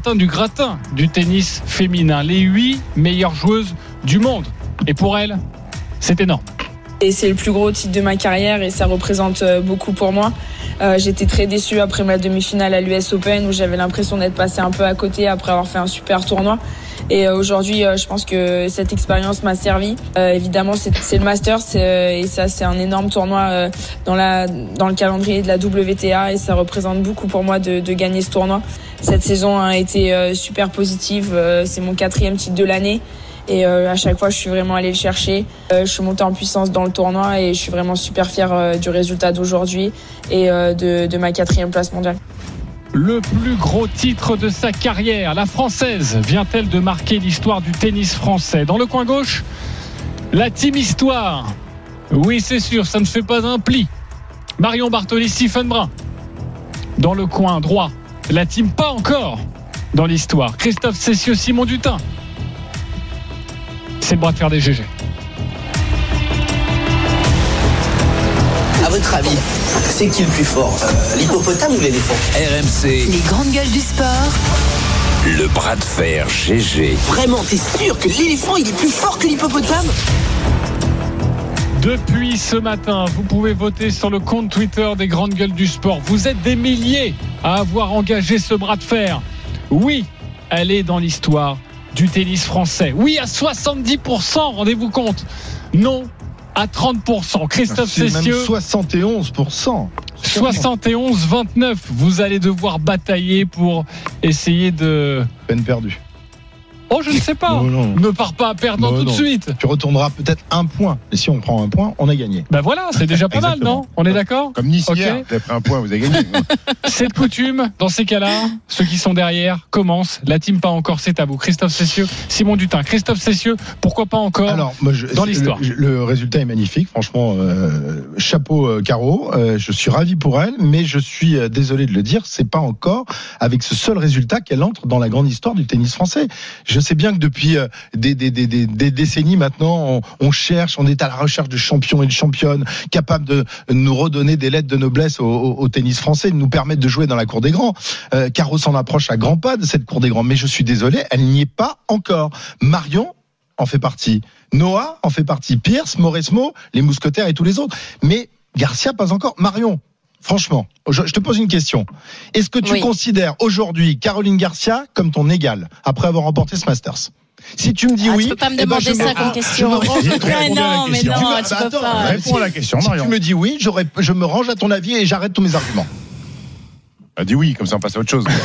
du tennis féminin. Les 8 meilleures joueuses du monde. Et pour elle, c'est énorme. Et c'est le plus gros titre de ma carrière et ça représente beaucoup pour moi. J'étais très déçue après ma demi-finale à l'US Open où j'avais l'impression d'être passée un peu à côté après avoir fait un super tournoi. Et aujourd'hui, je pense que cette expérience m'a servi. Évidemment, c'est le Masters et ça, c'est un énorme tournoi dans le calendrier de la WTA et ça représente beaucoup pour moi de gagner ce tournoi. Cette saison a été super positive. C'est mon 4e titre de l'année. Et à chaque fois, je suis vraiment allée le chercher. Je suis montée en puissance dans le tournoi et je suis vraiment super fière du résultat d'aujourd'hui et de ma 4e place mondiale. Le plus gros titre de sa carrière, la Française vient-elle de marquer l'histoire du tennis français? Dans le coin gauche, la team Histoire. Oui, c'est sûr, ça ne fait pas un pli. Marion Bartoli, Stephen Brun. Dans le coin droit, la team Pas encore dans l'histoire. Christophe Cessieux, Simon Dutin. C'est le bras de fer des GG. À votre avis, c'est qui le plus fort, l'hippopotame ou l'éléphant? RMC, Les grandes gueules du sport. le bras de fer GG. Vraiment, t'es sûr que l'éléphant il est plus fort que l'hippopotame? Depuis ce matin, vous pouvez voter sur le compte Twitter des grandes gueules du sport. Vous êtes des milliers à avoir engagé ce bras de fer. Oui, elle est dans l'histoire du tennis français. Oui, à 70%, rendez-vous compte. Non, à 30%. Christophe Cessieux. Même 71%. 71-29. Vous allez devoir batailler pour essayer de... Peine perdue. Oh, je ne sais pas. Ne pars pas à perdre tout de suite. Tu retourneras peut-être un point. Et si on prend un point, on a gagné. Ben voilà, c'est déjà pas mal, non? On est d'accord? Comme Nice hier. Vous avez pris un point, vous avez gagné. C'est de coutume. Dans ces cas-là, ceux qui sont derrière commencent. La team Pas encore, c'est à vous. Christophe Cessieux, Simon Dutin. Christophe Cessieux, pourquoi pas encore? Alors, moi, dans l'histoire. Le résultat est magnifique. Franchement, chapeau Caro. Je suis ravi pour elle, mais je suis désolé de le dire, c'est pas encore avec ce seul résultat qu'elle entre dans la grande histoire du tennis français. Je sais bien que depuis des décennies maintenant, on cherche, on est à la recherche de champions et de championnes capables de nous redonner des lettres de noblesse au tennis français, de nous permettre de jouer dans la cour des grands. Caro s'en approche à grands pas de cette cour des grands, mais je suis désolé, elle n'y est pas encore. Marion en fait partie, Noah en fait partie, Pierce, Mauresmo, les mousquetaires et tous les autres. Mais Garcia pas encore. Marion, franchement, je te pose une question. Est-ce que tu considères aujourd'hui Caroline Garcia comme ton égale après avoir remporté ce Masters? Si tu me dis oui, tu peux pas me demander ça comme question. Non, mais non, tu peux pas. Réponds à la question, Marion. Si tu me dis oui, je me range à ton avis et j'arrête tous mes arguments. Dis oui, comme ça on passe à autre chose.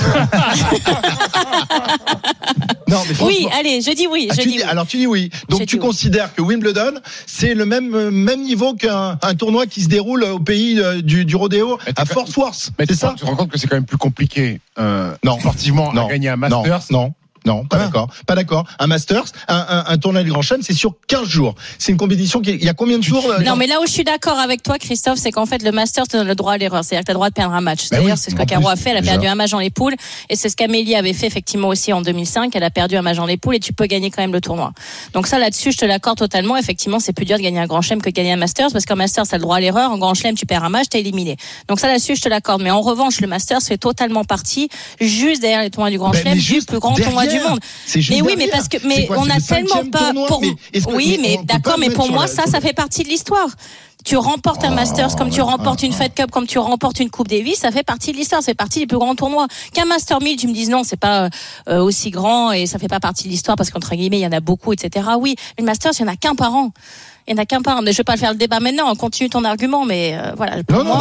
Non, mais oui, allez, je dis oui. Alors tu dis oui. Donc tu considères que Wimbledon, c'est le même niveau qu'un tournoi qui se déroule au pays du rodéo à Fort Worth. C'est ça? Tu te rends compte que c'est quand même plus compliqué sportivement à gagner un Masters? Non, pas d'accord. Un Masters, un tournoi du Grand Chelem, c'est sur 15 jours. C'est une compétition il y a combien de jours? Non, mais là où je suis d'accord avec toi, Christophe, c'est qu'en fait, le Masters te donne le droit à l'erreur. C'est-à-dire que tu as le droit de perdre un match. D'ailleurs, c'est ce que Caro a fait. Elle a perdu un match dans les poules. Et c'est ce qu'Amélie avait fait effectivement aussi en 2005. Elle a perdu un match dans les poules et tu peux gagner quand même le tournoi. Donc ça, là-dessus, je te l'accorde totalement. Effectivement, c'est plus dur de gagner un Grand Chelem que de gagner un Masters parce qu'en Masters, tu as le droit à l'erreur. En Grand Chelem, tu perds un match, t'es éliminé. Donc ça, là-dessus, je te l'accorde. Mais en revanche, le Masters fait totalement partie juste derrière les tournois du Grand Chelem, du plus grand tournoi du monde. Mais oui, mais on a tellement pas. Oui, mais d'accord, mais pour moi, ça fait partie de l'histoire. Tu remportes un Masters comme tu remportes une Fed Cup, comme tu remportes une Coupe Davis, ça fait partie de l'histoire, ça fait partie des plus grands tournois. Qu'un Master 1000, tu me dises non, c'est pas aussi grand et ça fait pas partie de l'histoire parce qu'entre guillemets, il y en a beaucoup, etc. Oui, mais le Masters, il y en a qu'un par an. Il n'y en a qu'un par an. Mais je vais pas faire le débat maintenant. On continue ton argument, mais voilà.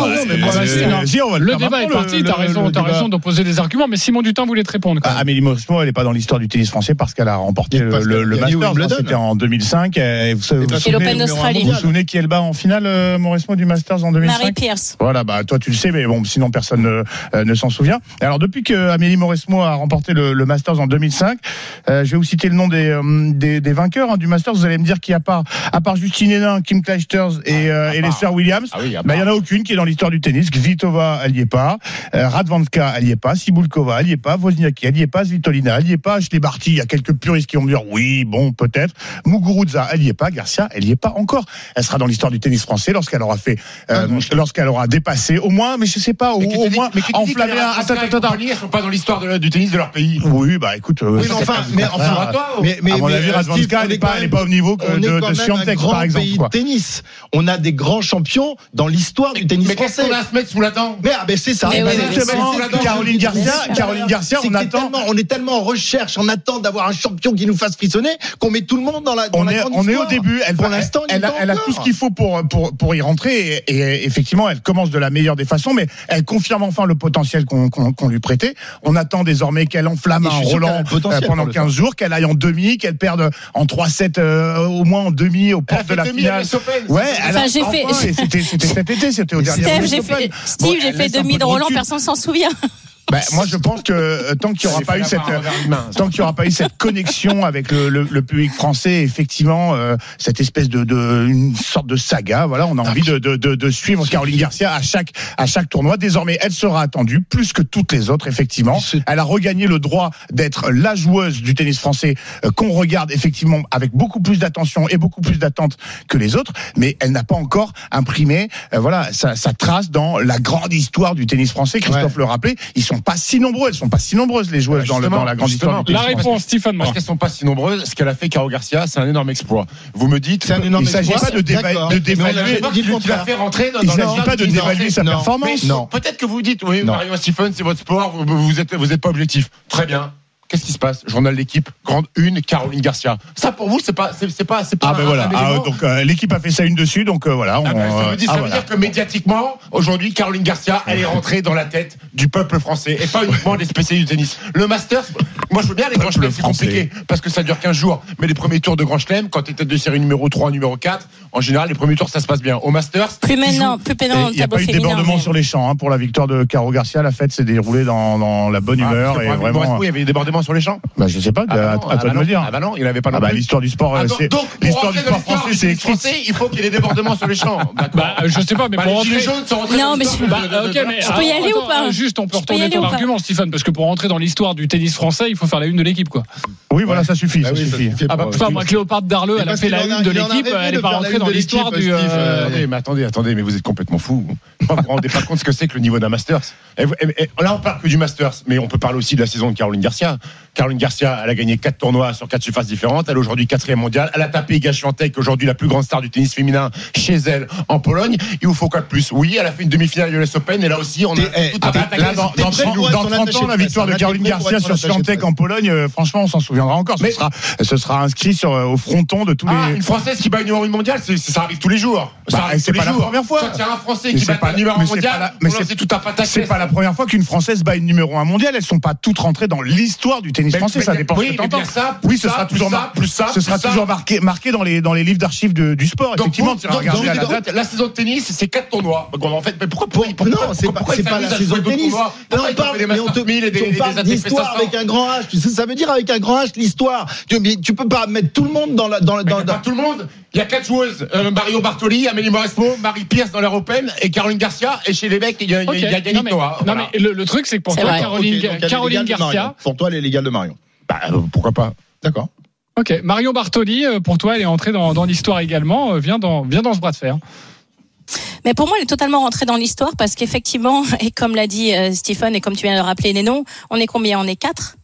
Le débat est parti. T'as raison d'opposer des arguments. Mais Simon Dutin voulait te répondre. Amélie Mauresmo, elle n'est pas dans l'histoire du tennis français parce qu'elle a remporté le Masters. C'était en 2005. C'est l'Open d'Australie. Vous vous souvenez qui elle bat en finale, Mauresmo, du Masters en 2005? Marie Pierce. Voilà, toi tu le sais, mais bon, sinon personne ne s'en souvient. Alors depuis que Amélie Mauresmo a remporté le Masters en 2005, je vais vous citer le nom des vainqueurs du Masters. Vous allez me dire qu'il n'y a pas, à part Justine Hénin, Kim Clijsters et les sœurs Williams, il n'y en a aucune qui est dans l'histoire du tennis. Kvitova, elle n'y est pas. Radwanska, elle n'y est pas. Sibulkova, elle n'y est pas. Wozniacki, elle n'y est pas. Svitolina, elle n'y est pas. Ashley Barty, il y a quelques puristes qui vont me dire oui, bon, peut-être. Muguruza, elle n'y est pas. Garcia, elle n'y est pas encore. Elle sera dans l'histoire du tennis français lorsqu'elle aura fait, lorsqu'elle aura dépassé au moins, mais je sais pas, au moins enflammé un. Elles sont pas dans l'histoire du tennis de leur pays. Oui, écoute. Mais à mon avis, Radwanska, elle n'est pas au niveau de Swiatek, par exemple. Pays de tennis. On a des grands champions dans l'histoire du tennis français. Mais qu'est-ce qu'on a à se mettre sous la dent? Mais c'est ça. Caroline Garcia, on est tellement en recherche, on attend d'avoir un champion qui nous fasse frissonner qu'on met tout le monde dans la grande histoire. On est au début. Pour l'instant, elle a tout ce qu'il faut pour y rentrer et effectivement, elle commence de la meilleure des façons, mais elle confirme enfin le potentiel qu'on lui prêtait. On attend désormais qu'elle enflamme un Roland pendant 15 jours, qu'elle aille en demi, qu'elle perde en 3-7 au moins en demi aux portes de la finale. Ouais, c'était cet été, c'était au dernier Steve, j'ai fait demi de Roland, personne s'en souvient. Moi, je pense que tant qu'il n'y aura pas eu cette connexion avec le public français, effectivement, cette espèce une sorte de saga, voilà, on a envie de suivre Caroline Garcia à chaque tournoi. Désormais, elle sera attendue plus que toutes les autres, effectivement. Elle a regagné le droit d'être la joueuse du tennis français qu'on regarde effectivement avec beaucoup plus d'attention et beaucoup plus d'attente que les autres, mais elle n'a pas encore imprimé, sa trace dans la grande histoire du tennis français. Christophe le rappelait, elles sont pas si nombreuses les joueuses dans la grande histoire du tennis. La réponse, Stéphane. Parce qu'elles sont pas si nombreuses, ce qu'elle a fait Caro Garcia, c'est un énorme exploit. Vous me dites, il ne s'agit pas de dévaluer. Il s'agit pas de dévaluer sa performance. Non. Peut-être que vous dites, oui, Marion Stephen, c'est votre sport, vous êtes pas objectif. Très bien. Qu'est-ce qui se passe? Journal d'équipe, grande une, Caroline Garcia. Ça pour vous, c'est pas. Donc l'équipe a fait ça une dessus, donc voilà. Ça veut dire que médiatiquement, aujourd'hui, Caroline Garcia, elle est rentrée dans la tête du peuple français et pas uniquement des spécialistes du tennis. Le Masters, moi je veux bien les grands chelems, c'est compliqué parce que ça dure 15 jours. Mais les premiers tours de grand chelem, quand tu es tête de série numéro 3, numéro 4, en général, les premiers tours ça se passe bien. Au Masters, plus maintenant. Il n'y a pas eu de débordement sur les champs pour la victoire de Caro Garcia. La fête s'est déroulée dans la bonne humeur et vraiment. Il y avait des débordements sur les champs. Je sais pas, à toi de me dire. Non, il n'avait pas. L'histoire du sport, l'histoire du sport français, c'est écrit. Il faut qu'il y ait des débordements sur les champs. Je sais pas, mais pour rentrer. Les gilets jaunes sont rentrés. Non, mais je peux y aller ou pas? Juste, on peut retourner ton argument, Stéphane, parce que pour rentrer dans l'histoire du tennis français, il faut faire la une de l'équipe, quoi. Oui, voilà, ça suffit. Moi, Cléopâtre Darleux, elle a fait la une de l'équipe, elle n'est pas rentrée dans l'histoire du. Attendez, mais vous êtes complètement fou. Vous vous rendez pas compte ce que c'est que le niveau d'un Masters. Là, on parle que du Masters, mais on peut parler aussi de la saison de Caroline Garcia. Caroline Garcia, elle a gagné 4 tournois sur 4 surfaces différentes. Elle est aujourd'hui 4e mondiale. Elle a tapé Iga Świątek, aujourd'hui la plus grande star du tennis féminin, chez elle en Pologne. Il vous faut quoi de plus? Oui, elle a fait une demi-finale de l'US Open et là aussi, on a tout attaqué. Dans 30 ans, la victoire de Caroline Garcia sur Świątek en Pologne, franchement, on s'en souviendra encore. Ce sera inscrit au fronton de tous les. Une Française qui bat une numéro 1 mondiale, ça arrive tous les jours. C'est pas la première fois. Quand il y a un Français qui bat une numéro 1 mondiale, c'est tout à pataquès. C'est pas la première fois qu'une Française bat une numéro 1 mondiale. Elles sont pas toutes rentrées dans l'histoire du tennis français. Ça dépend. Oui, ce sera toujours marqué dans les livres d'archives du sport. Effectivement, la saison de tennis, c'est 4 tournois. En fait, mais pourquoi non, c'est pas la saison de tennis. On parle d'histoire avec un grand H. Tu sais, ça veut dire avec un grand H l'histoire. Tu peux pas mettre tout le monde dans tout le monde. Il y a 4 joueuses, Mario Bartoli, Amélie Mauresmo, Marie Pierce dans l'Européenne et Caroline Garcia. Et chez les mecs, il y a Yannick Noah. Non, mais le truc, c'est que pour toi, Caroline Garcia. Pour toi, elle est légale de Marion. Pourquoi pas? D'accord. Ok, Marion Bartoli, pour toi, elle est entrée dans l'histoire également, vient dans ce bras de fer. Mais pour moi, elle est totalement rentrée dans l'histoire parce qu'effectivement, et comme l'a dit Stephen et comme tu viens de le rappeler, Nénon, on est combien? On est 4.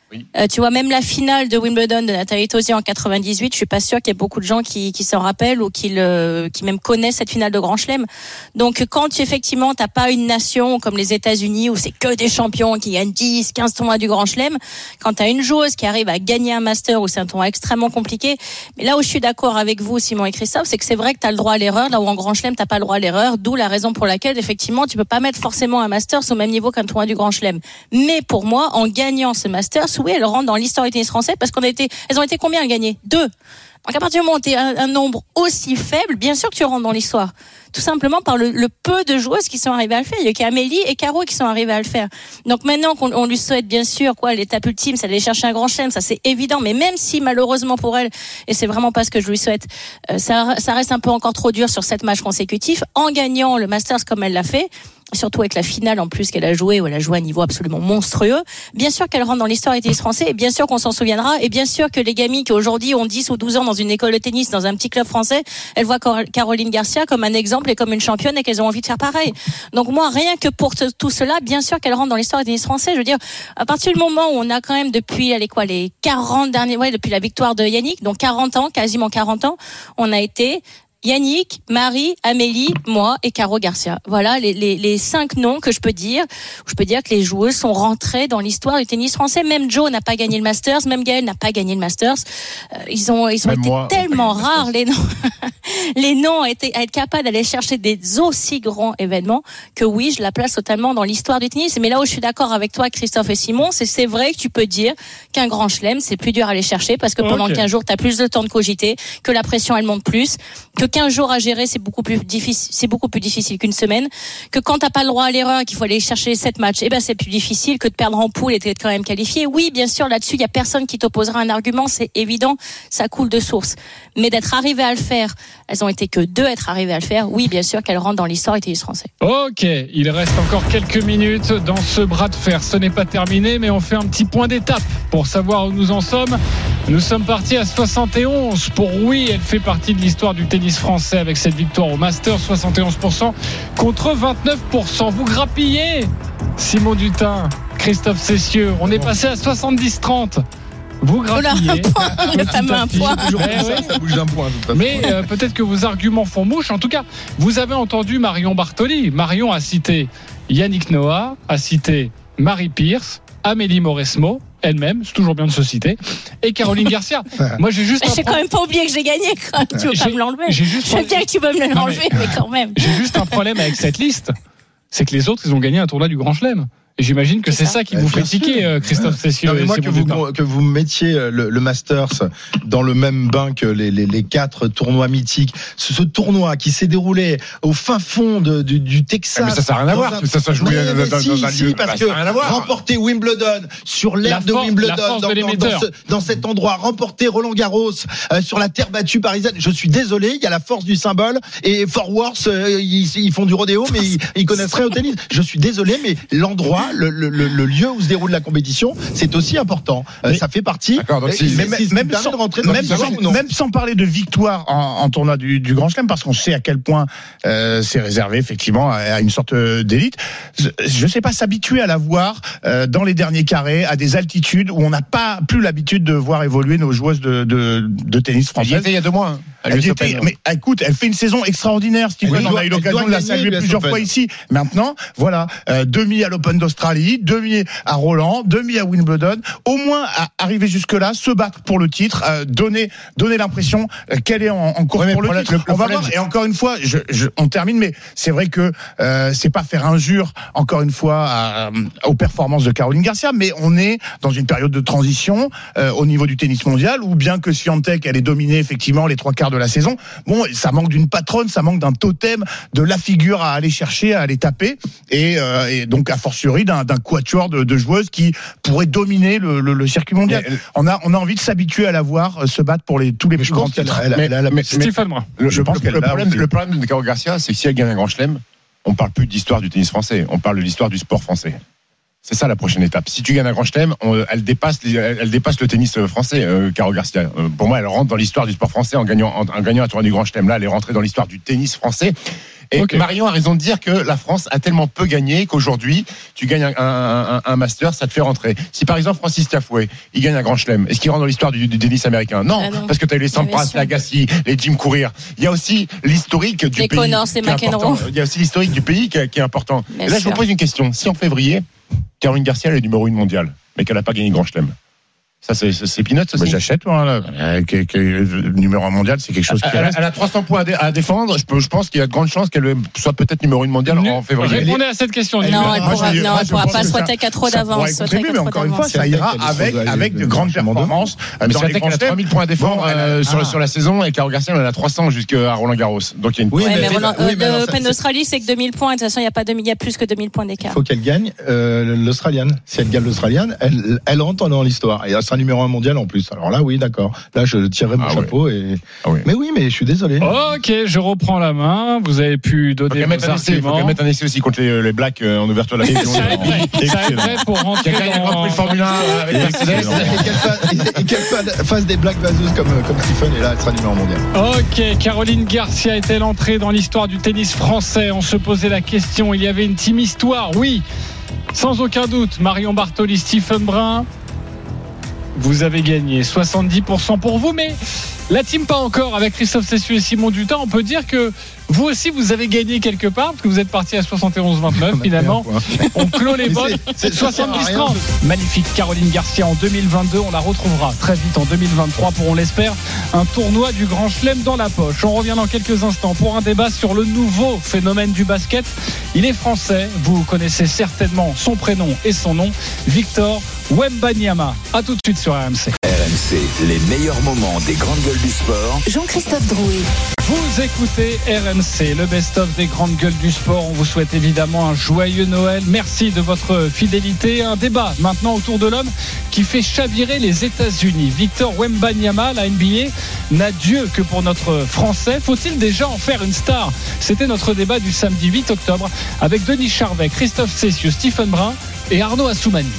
Oui. Tu vois, même la finale de Wimbledon de Nathalie Tauzier en 98, je suis pas sûre qu'il y ait beaucoup de gens qui s'en rappellent ou qui même connaissent cette finale de Grand Chelem. Donc, quand effectivement t'as pas une nation comme les États-Unis où c'est que des champions qui gagnent 10, 15 tournois du Grand Chelem, quand t'as une joueuse qui arrive à gagner un Master où c'est un tournoi extrêmement compliqué, mais là où je suis d'accord avec vous, Simon et Christophe, c'est que c'est vrai que t'as le droit à l'erreur, là où en Grand Chelem t'as pas le droit à l'erreur, d'où la raison pour laquelle effectivement tu peux pas mettre forcément un Masters au même niveau qu'un tournoi du Grand Chelem. Mais pour moi, en gagnant ce Masters, oui, elles rentrent dans l'histoire du tennis français parce elles ont été combien à gagner 2. Donc à partir du moment où tu es un nombre aussi faible, bien sûr que tu rentres dans l'histoire. Tout simplement par le peu de joueuses qui sont arrivées à le faire. Il y a qu'Amélie et Caro qui sont arrivées à le faire. Donc maintenant qu'on lui souhaite bien sûr l'étape ultime, c'est d'aller chercher un Grand Chelem, ça c'est évident. Mais même si malheureusement pour elle, et c'est vraiment pas ce que je lui souhaite, ça reste un peu encore trop dur sur 7 matchs consécutifs, en gagnant le Masters comme elle l'a fait, surtout avec la finale en plus qu'elle a joué, où elle a joué à un niveau absolument monstrueux. Bien sûr qu'elle rentre dans l'histoire du tennis français, et bien sûr qu'on s'en souviendra, et bien sûr que les gamines qui aujourd'hui ont 10 ou 12 ans dans une école de tennis, dans un petit club français, elles voient Caroline Garcia comme un exemple et comme une championne et qu'elles ont envie de faire pareil. Donc moi, rien que pour tout cela, bien sûr qu'elle rentre dans l'histoire du tennis français. Je veux dire, à partir du moment où on a quand même depuis, les 40 derniers, depuis la victoire de Yannick, donc 40 ans, quasiment 40 ans, on a été Yannick, Marie, Amélie, moi et Caro Garcia. Voilà les 5 noms que je peux dire. Je peux dire que les joueuses sont rentrées dans l'histoire du tennis français. Même Joe n'a pas gagné le Masters, même Gaël n'a pas gagné le Masters. Ils ont été tellement rares les noms. Les noms à être capables d'aller chercher des aussi grands événements que oui, je la place totalement dans l'histoire du tennis. Mais là où je suis d'accord avec toi, Christophe et Simon, c'est vrai que tu peux dire qu'un Grand Chelem, c'est plus dur à aller chercher parce que pendant 15 jours, tu as plus de temps de cogiter, que la pression elle monte plus, que 15 jours à gérer, c'est beaucoup plus difficile qu'une semaine, que quand t'as pas le droit à l'erreur, qu'il faut aller chercher 7 matchs, c'est plus difficile que de perdre en poule et d'être quand même qualifié. Oui, bien sûr, là-dessus, il y a personne qui t'opposera un argument, c'est évident, ça coule de source. Mais d'être arrivé à le faire, elles ont été que 2 à être arrivées à le faire, oui, bien sûr qu'elles rentrent dans l'histoire du tennis français. Ok, il reste encore quelques minutes dans ce bras de fer. Ce n'est pas terminé, mais on fait un petit point d'étape pour savoir où nous en sommes. Nous sommes partis à 71 pour oui, elle fait partie de l'histoire du tennis français avec cette victoire au Masters, 71% contre 29%. Vous grappillez, Simon Dutin, Christophe Cessieux. On est passé à 70-30. Vous grappillez. Le fameux un point. Ça bouge d'un point. Mais peut-être que vos arguments font mouche. En tout cas, vous avez entendu Marion Bartoli. Marion a cité Yannick Noah, a cité Marie Pierce, Amélie Mauresmo, elle-même, c'est toujours bien de se citer, et Caroline Garcia. Moi, j'ai juste. J'ai quand même pas oublié que j'ai gagné. Tu veux pas me l'enlever. Je sais bien que tu veux me l'enlever, mais quand même. J'ai juste un problème avec cette liste, c'est que les autres, ils ont gagné un tournoi du Grand Chelem. Et j'imagine que c'est ça qui vous fait tiquer, Christophe Cessieux. Moi, que vous mettiez le Masters dans le même bain que les 4 tournois mythiques, ce tournoi qui s'est déroulé au fin fond du Texas. Mais ça n'a rien à voir. Ça se jouait dans un lieu. Parce que remporter Wimbledon sur l'herbe de Wimbledon, dans cet endroit, remporter Roland Garros sur la terre battue parisienne. Je suis désolé, il y a la force du symbole. Et Fort Worth, ils font du rodéo, mais ils connaissent rien au tennis. Je suis désolé, mais l'endroit, le lieu où se déroule la compétition, c'est aussi important. Ça fait partie. Même sans parler de victoire en tournoi du Grand Chelem, parce qu'on sait à quel point c'est réservé effectivement à une sorte d'élite. Je sais pas, s'habituer à la voir dans les derniers carrés, à des altitudes où on n'a pas plus l'habitude de voir évoluer nos joueuses de tennis françaises. Il y a 2 mois. Mais écoute, elle fait une saison extraordinaire. Stephen, on a eu l'occasion de la saluer plusieurs fois ici. Maintenant, voilà, demi à l'Open d'Australie, demi à Roland, demi à Wimbledon. Au moins, à arriver jusque-là, se battre pour le titre, donner l'impression qu'elle est en course pour le titre. On va voir. Et encore une fois, on termine, mais c'est vrai que c'est pas faire injure, encore une fois, aux performances de Caroline Garcia, mais on est dans une période de transition au niveau du tennis mondial, où bien que Swiatek, elle ait dominé effectivement les 3/4 de la saison, bon, ça manque d'une patronne, ça manque d'un totem, de la figure à aller chercher, à aller taper, et donc a fortiori d'un quatuor de joueuses qui pourrait dominer le circuit mondial. On a envie de s'habituer à la voir se battre pour tous les plus grands titres. Le problème de Caro Garcia, c'est que si elle gagne un Grand Chelem, on parle plus d'histoire du tennis français, on parle de l'histoire du sport français. C'est ça la prochaine étape. Si tu gagnes un Grand Chelem, elle dépasse le tennis français, Caro Garcia. Pour moi, elle rentre dans l'histoire du sport français en gagnant un tournoi du Grand Chelem. Là, elle est rentrée dans l'histoire du tennis français. Et Marion a raison de dire que la France a tellement peu gagné qu'aujourd'hui, tu gagnes un master, ça te fait rentrer. Si par exemple Francis Tiafoe, il gagne un grand chelem, est-ce qu'il rentre dans l'histoire du tennis américain ? Non, parce que tu as eu les Sampras, les Agassi, les Jim Courier. Il y a aussi l'historique du pays. Connors, les McEnroe. Il y a aussi l'historique du pays qui est important. Bien et là, sûr. je vous pose une question. Si en février, Caroline Garcia elle est numéro 1 mondiale, mais qu'elle n'a pas gagné grand chelem. Ça, c'est peanuts aussi. J'achète, moi, là. Le numéro 1 mondial, c'est quelque chose qui reste. Elle a 300 points à défendre. Je pense qu'il y a de grandes chances qu'elle soit peut-être numéro 1 mondiale en février. Répondez à cette question. Non, elle ne pourra pas se voter qu'à trop d'avance. Mais encore une fois, ça ira avec de grandes performances. Mais c'est vrai qu'elle a 3000 points à défendre sur la saison et Caroline Garcia, elle en a 300 jusqu'à Roland-Garros. Donc il y a une. Oui, mais l'Open d'Australie, c'est que 2000 points. De toute façon, il y a plus que 2000 points d'écart. Il faut qu'elle gagne l'Australienne. Si elle gagne l'Australienne, elle rentre dans l'histoire. Et elle sera numéro 1 mondial en plus. Alors là, oui, d'accord. Là, je tirerai mon chapeau. Mais oui, mais je suis désolé. Ok, je reprends la main. Vous avez pu donner vos arguments. Il faut mettre un essai aussi contre les Blacks en ouverture de la saison. Ça aiderait pour rentrer dans le Formule 1 avec Mercedes. Et qu'elle fasse des blagues vaseuses comme Stephen, et là, elle sera numéro 1 mondial. Ok, Caroline Garcia est-elle entrée dans l'histoire du tennis français ? On se posait la question. Il y avait une team histoire, oui. Sans aucun doute. Marion Bartoli, Stephen Brun. Vous avez gagné 70% pour vous, mais la team pas encore. Avec Christophe Cessieux et Simon Dutin, on peut dire que vous aussi vous avez gagné quelque part, parce que vous êtes parti à 71-29 finalement. On clôt les votes. 70-30. Magnifique Caroline Garcia en 2022. On la retrouvera très vite en 2023 pour, on l'espère, un tournoi du Grand Chelem dans la poche. On revient dans quelques instants pour un débat sur le nouveau phénomène du basket. Il est français. Vous connaissez certainement son prénom et son nom. Victor Wembanyama. À tout de suite sur RMC. RMC, les meilleurs moments des grandes gueules du sport. Jean-Christophe Drouet. Vous écoutez RMC, le best-of des grandes gueules du sport. On vous souhaite évidemment un joyeux Noël. Merci de votre fidélité. Un débat maintenant autour de l'homme qui fait chavirer les États-Unis. Victor Wembanyama, la NBA, n'a Dieu que pour notre Français. Faut-il déjà en faire une star ? C'était notre débat du samedi 8 octobre avec Denis Charvet, Christophe Cessieux, Stephen Brun et Arnaud Assoumani.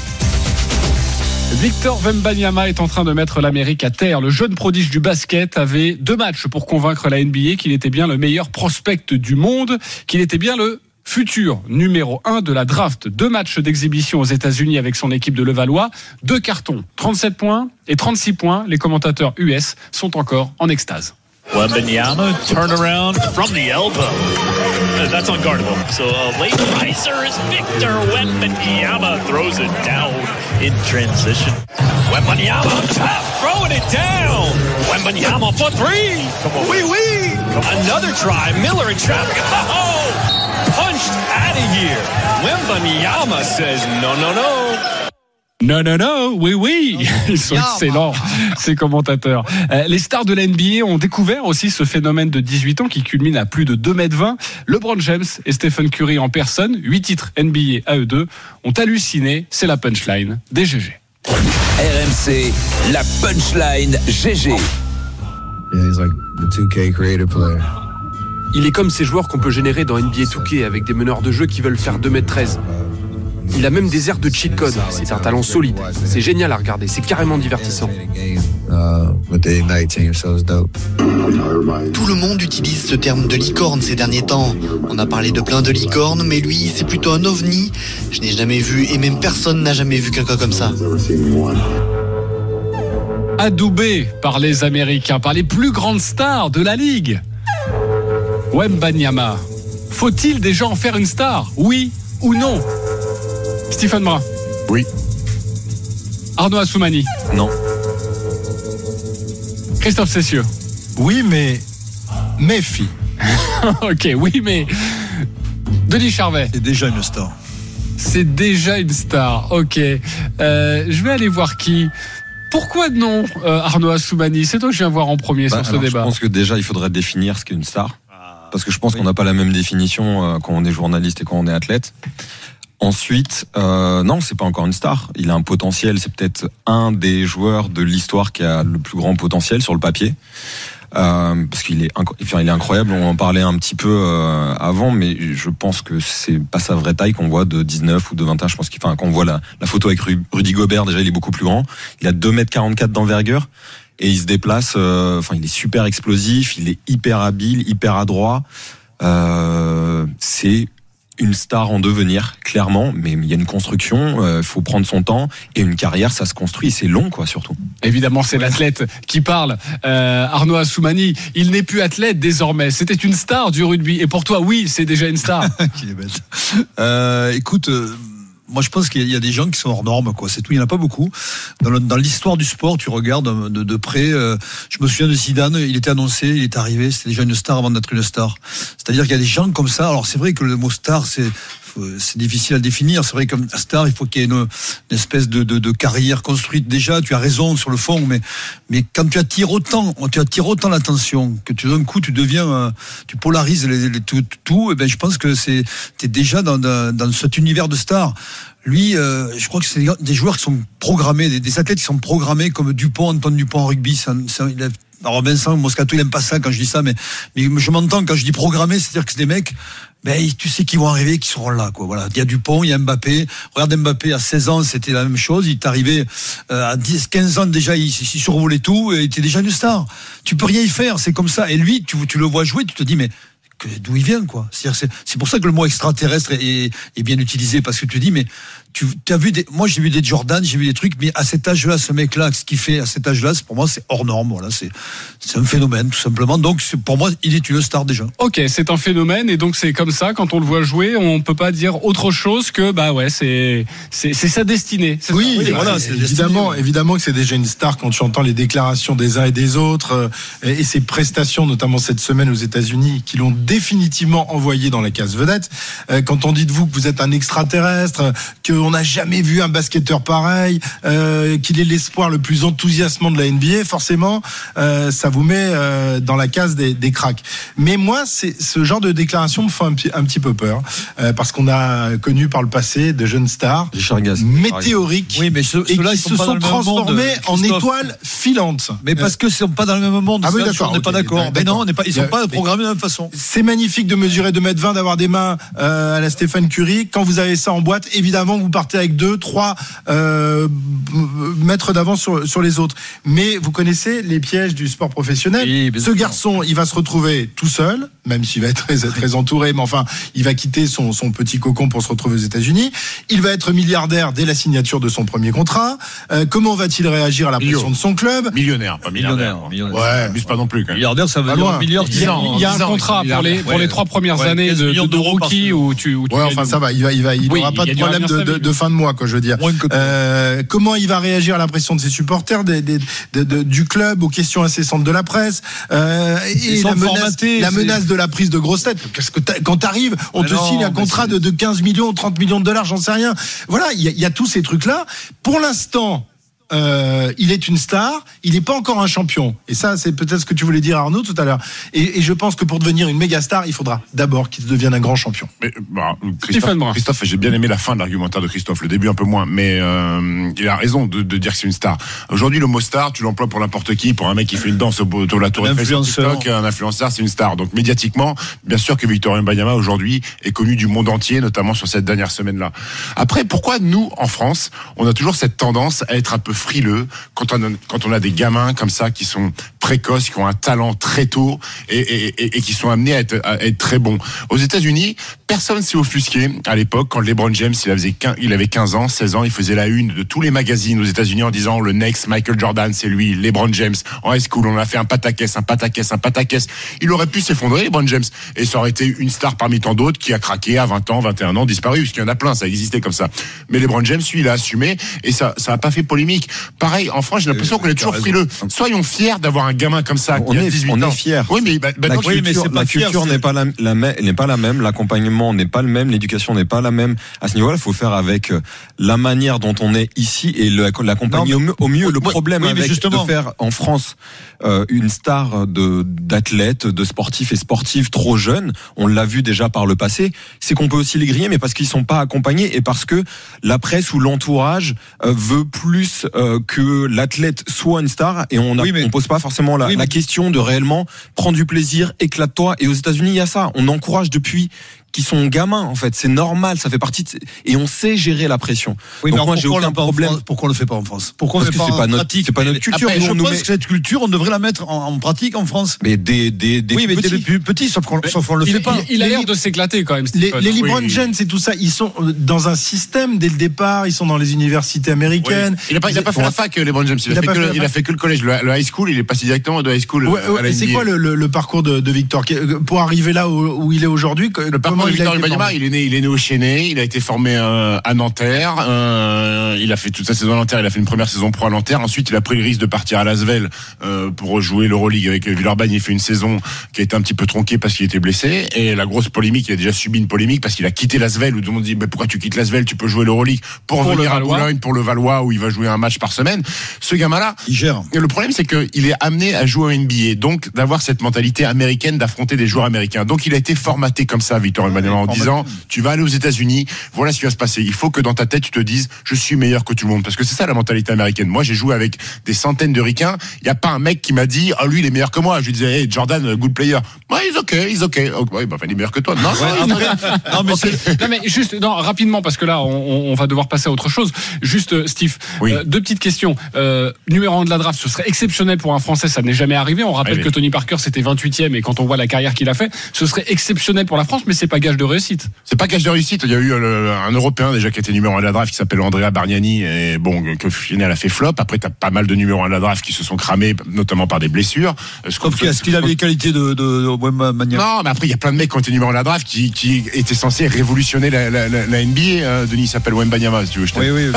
Victor Wembanyama est en train de mettre l'Amérique à terre. Le jeune prodige du basket avait 2 matchs pour convaincre la NBA qu'il était bien le meilleur prospect du monde, qu'il était bien le futur numéro 1 de la draft. 2 matchs d'exhibition aux États-Unis avec son équipe de Levallois, 2 cartons, 37 points et 36 points. Les commentateurs US sont encore en extase. Wembanyama, turnaround from the elbow. That's unguardable. So a late riser is Victor Wembanyama throws it down in transition. Wembanyama, throwing it down. Wembanyama for 3. Come on. Oui. Another try. Miller in traffic. Oh, punched out of here. Wembanyama says no. Non, oui. Ils sont excellents, ces commentateurs. Les stars de la NBA ont découvert aussi ce phénomène de 18 ans qui culmine à plus de 2,20 m. LeBron James et Stephen Curry en personne, 8 titres NBA à eux deux, ont halluciné. C'est la punchline des GG. RMC, la punchline GG. Il est comme ces joueurs qu'on peut générer dans NBA 2K avec des meneurs de jeu qui veulent faire 2,13 m. Il a même des airs de cheat code. C'est un talent solide. C'est génial à regarder. C'est carrément divertissant. Tout le monde utilise ce terme de licorne ces derniers temps. On a parlé de plein de licornes, mais lui, c'est plutôt un ovni. Je n'ai jamais vu, et même personne n'a jamais vu quelqu'un comme ça. Adoubé par les Américains, par les plus grandes stars de la Ligue. Wembanyama. Faut-il déjà en faire une star ? Oui ou non ? Stephen Brun. Oui. Arnaud Assoumani. Non. Christophe Cessieux. Oui, mais méfie. Ok, oui, mais Denis Charvet. C'est déjà une star. C'est déjà une star. Ok. Je vais aller voir qui. Pourquoi non, Arnaud Assoumani ? C'est toi que je viens voir en premier sur ce débat. Je pense que déjà, il faudrait définir ce qu'est une star. Parce que je pense qu'on n'a pas la même définition quand on est journaliste et quand on est athlète. Ensuite, non, c'est pas encore une star. Il a un potentiel. C'est peut-être un des joueurs de l'histoire qui a le plus grand potentiel sur le papier. Parce qu'il est incroyable. On en parlait un petit peu avant, mais je pense que c'est pas sa vraie taille qu'on voit de 19 ou de 21. Je pense qu'on voit la photo avec Rudy Gobert, déjà il est beaucoup plus grand. Il a 2,44 m d'envergure et il se déplace. Il est super explosif. Il est hyper habile, hyper adroit. C'est une star en devenir, clairement, mais il y a une construction, faut prendre son temps, et une carrière, ça se construit, c'est long, quoi, surtout. Évidemment, c'est l'athlète qui parle. Arnaud Assoumani, il n'est plus athlète désormais. C'était une star du rugby. Et pour toi, oui, c'est déjà une star. Qu'il est bête. Écoute, moi, je pense qu'il y a des gens qui sont hors normes, quoi. C'est tout. Il n'y en a pas beaucoup. Dans l'histoire du sport, tu regardes de près. Je me souviens de Zidane. Il était annoncé, il est arrivé. C'était déjà une star avant d'être une star. C'est-à-dire qu'il y a des gens comme ça. Alors, c'est vrai que le mot star, c'est difficile à définir. C'est vrai que comme star, il faut qu'il y ait une espèce de carrière construite déjà. Tu as raison sur le fond, mais quand tu attires autant l'attention que d'un coup tu deviens, tu polarises tout. Et ben je pense que t'es déjà dans cet univers de star. Lui, je crois que c'est des joueurs qui sont programmés, des athlètes qui sont programmés comme Antoine Dupont en rugby. Alors Vincent Moscato, il aime pas ça quand je dis ça, mais je m'entends quand je dis programmé, c'est-à-dire que c'est des mecs, tu sais qu'ils vont arriver, qu'ils seront là, quoi. Voilà. Il y a Dupont, il y a Mbappé. Regarde Mbappé, à 16 ans, c'était la même chose. Il est arrivé, à 10, 15 ans déjà, il survolait tout, et il était déjà une star. Tu peux rien y faire, c'est comme ça. Et lui, tu le vois jouer, tu te dis, mais, d'où il vient, quoi. C'est pour ça que le mot extraterrestre est bien utilisé, parce que tu te dis, mais, tu as vu moi j'ai vu des Jordan, j'ai vu des trucs, mais à cet âge-là, ce mec-là, ce qu'il fait à cet âge-là, pour moi c'est hors norme. Voilà, c'est un phénomène tout simplement. Donc pour moi, il est une star déjà. Ok, c'est un phénomène et donc c'est comme ça quand on le voit jouer, on peut pas dire autre chose que c'est sa destinée. Oui, voilà, évidemment que c'est déjà une star quand tu entends les déclarations des uns et des autres et ses prestations, notamment cette semaine aux États-Unis, qui l'ont définitivement envoyé dans la case vedette. Quand on dit de vous que vous êtes un extraterrestre, que on n'a jamais vu un basketteur pareil, qu'il est l'espoir le plus enthousiasmant de la NBA, forcément, ça vous met dans la case des cracks. Mais moi, ce genre de déclaration me fait un petit peu peur, parce qu'on a connu par le passé de jeunes stars météoriques, oui, mais et qui se sont transformés en étoiles filantes. Mais parce que ils sont pas dans le même monde. Ah oui, d'accord. On n'est pas d'accord. Mais non, ils sont pas programmés de la même façon. C'est magnifique de mesurer 2,20 m, d'avoir des mains à la Stéphane Curry. Quand vous avez ça en boîte, évidemment, vous partez avec 2-3 mètres d'avance sur les autres. Mais vous connaissez les pièges du sport professionnel. Oui, ce garçon, il va se retrouver tout seul, même s'il va être très entouré, mais enfin, il va quitter son petit cocon pour se retrouver aux États-Unis. Il va être milliardaire dès la signature de son premier contrat. Comment va-t-il réagir à la pression de son club ? Millionnaire, pas milliardaire. Ouais, mais pas non plus. Quand même. Milliardaire, ça veut dire milliard. Il y a un contrat pour les 3 premières années de rookie où tu enfin ça va, il n'aura pas de problème de fin de mois, quoi, je veux dire. Comment il va réagir à la pression de ses supporters, du club, aux questions incessantes de la presse, et la menace de la prise de grosses têtes. Parce que quand t'arrives, on te signe un contrat de 15 millions, 30 millions de dollars, j'en sais rien. Voilà, il y a tous ces trucs-là. Pour l'instant, il est une star, il n'est pas encore un champion. Et ça, c'est peut-être ce que tu voulais dire, Arnaud, tout à l'heure. Et je pense que pour devenir une méga star, il faudra d'abord qu'il devienne un grand champion. Mais, Christophe, j'ai bien aimé la fin de l'argumentaire de Christophe, le début un peu moins, mais il a raison de dire que c'est une star. Aujourd'hui, le mot star, tu l'emploies pour n'importe qui, pour un mec qui fait une danse autour de la tour Eiffel sur TikTok, un influenceur, c'est une star. Donc médiatiquement, bien sûr que Victor Wembanyama aujourd'hui est connu du monde entier, notamment sur cette dernière semaine-là. Après, pourquoi nous, en France, on a toujours cette tendance à être un peu frileux quand on a des gamins comme ça qui sont précoces, qui ont un talent très tôt et qui sont amenés à être très bons. Aux États-Unis, personne s'est offusqué à l'époque quand LeBron James, il avait 15 ans, 16 ans, il faisait la une de tous les magazines aux États-Unis en disant le next Michael Jordan, c'est lui, LeBron James. En high school, on a fait un pataquès. Il aurait pu s'effondrer, LeBron James, et ça aurait été une star parmi tant d'autres qui a craqué à 20 ans, 21 ans, disparu, parce qu'il y en a plein, ça existait comme ça. Mais LeBron James, lui, il a assumé et ça a pas fait polémique. Pareil, en France, j'ai l'impression qu'on est toujours frileux. Soyons fiers d'avoir un gamin comme ça qui a 18 ans. On est fiers. Oui, mais la culture n'est pas la même, l'accompagnement n'est pas le même, l'éducation n'est pas la même. À ce niveau-là, il faut faire avec la manière dont on est ici et l'accompagner au mieux. Le problème avec de faire en France une star d'athlètes, de sportifs et sportives trop jeunes, on l'a vu déjà par le passé, c'est qu'on peut aussi les griller, mais parce qu'ils sont pas accompagnés et parce que la presse ou l'entourage veut plus que l'athlète soit une star et on pose pas forcément la question de réellement prendre du plaisir, éclate-toi. Et aux États-Unis, il y a ça. On encourage depuis qui sont gamins en fait, c'est normal, ça fait partie et on sait gérer la pression. Oui, donc mais moi j'ai aucun problème. Pourquoi on le fait pas en France? Pourquoi on Parce le fait que pas en pratique? C'est pas notre culture. Après, je pense que cette culture, on devrait la mettre en pratique en France. Mais des oui, mais des plus petits, sauf qu'on le fait pas. Il a l'air de s'éclater quand même. Les LeBron James et tout ça, ils sont dans un système dès le départ, ils sont dans les universités américaines. Oui. Il a pas fait la fac, LeBron James. Il a fait que le collège, le high school. Il est passé directement de high school à la NBA. C'est quoi le parcours de Victor pour arriver là où il est aujourd'hui? Le parcours de Victor Wembanyama, il est né au Chénet, il a été formé à Nanterre, il a fait toute sa saison à Nanterre, il a fait une première saison pro à Nanterre, ensuite il a pris le risque de partir à Lasvel pour jouer l'Euroleague avec Villeurbanne. Il fait une saison qui a été un petit peu tronquée parce qu'il était blessé, et la grosse polémique, il a déjà subi une polémique parce qu'il a quitté Lasvel, où tout le monde dit pourquoi tu quittes Lasvel, tu peux jouer l'Euroleague pour venir à Boulogne, pour le Valois, où il va jouer un match par semaine. Ce gamin-là, il gère. Le problème, c'est qu'il est amené à jouer au NBA, donc d'avoir cette mentalité américaine d'affronter des joueurs américains. Donc il a été formaté comme ça, Victor Wembanyama, en disant tu vas aller aux États-Unis, voilà ce qui va se passer. Il faut que dans ta tête tu te dises je suis meilleur que tout le monde, parce que c'est ça la mentalité américaine. Moi j'ai joué avec des centaines de ricains, il y a pas un mec qui m'a dit lui il est meilleur que moi. Je lui disais hey Jordan, good player. Ouais, he's okay. Ouais, il est meilleur que toi. Non, mais juste rapidement, parce que là on va devoir passer à autre chose. Juste Steve, deux petites questions. Numéro 1 de la draft, ce serait exceptionnel pour un Français, ça n'est jamais arrivé. On rappelle que Tony Parker c'était 28e, et quand on voit la carrière qu'il a fait, ce serait exceptionnel pour la France, mais c'est pas gage de réussite. C'est pas gage de réussite. Il y a eu un Européen déjà qui était numéro 1 de la draft qui s'appelle Andrea Bargnani, et que final a fait flop. Après t'as pas mal de numéros 1 de la draft qui se sont cramés, notamment par des blessures. Est-ce qu'il avait les qualités de Wembanyama? Non, mais après il y a plein de mecs qui ont été numéro 1 de la draft qui étaient censés révolutionner la NBA. Denis s'appelle Wembanyama, si tu veux. Oui.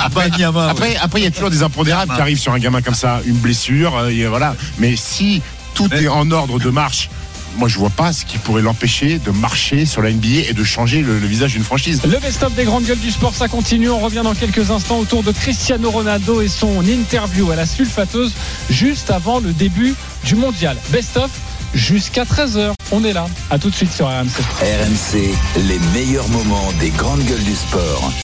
Après il y a toujours des impondérables qui arrivent sur un gamin comme ça, une blessure, et voilà. Mais si tout est en ordre de marche, moi je vois pas ce qui pourrait l'empêcher de marcher sur la NBA et de changer le visage d'une franchise. Le best-of des grandes gueules du sport, ça continue. On revient dans quelques instants autour de Cristiano Ronaldo et son interview à la sulfateuse juste avant le début du mondial. Best-of jusqu'à 13h. On est là. À tout de suite sur RMC. RMC, les meilleurs moments des grandes gueules du sport.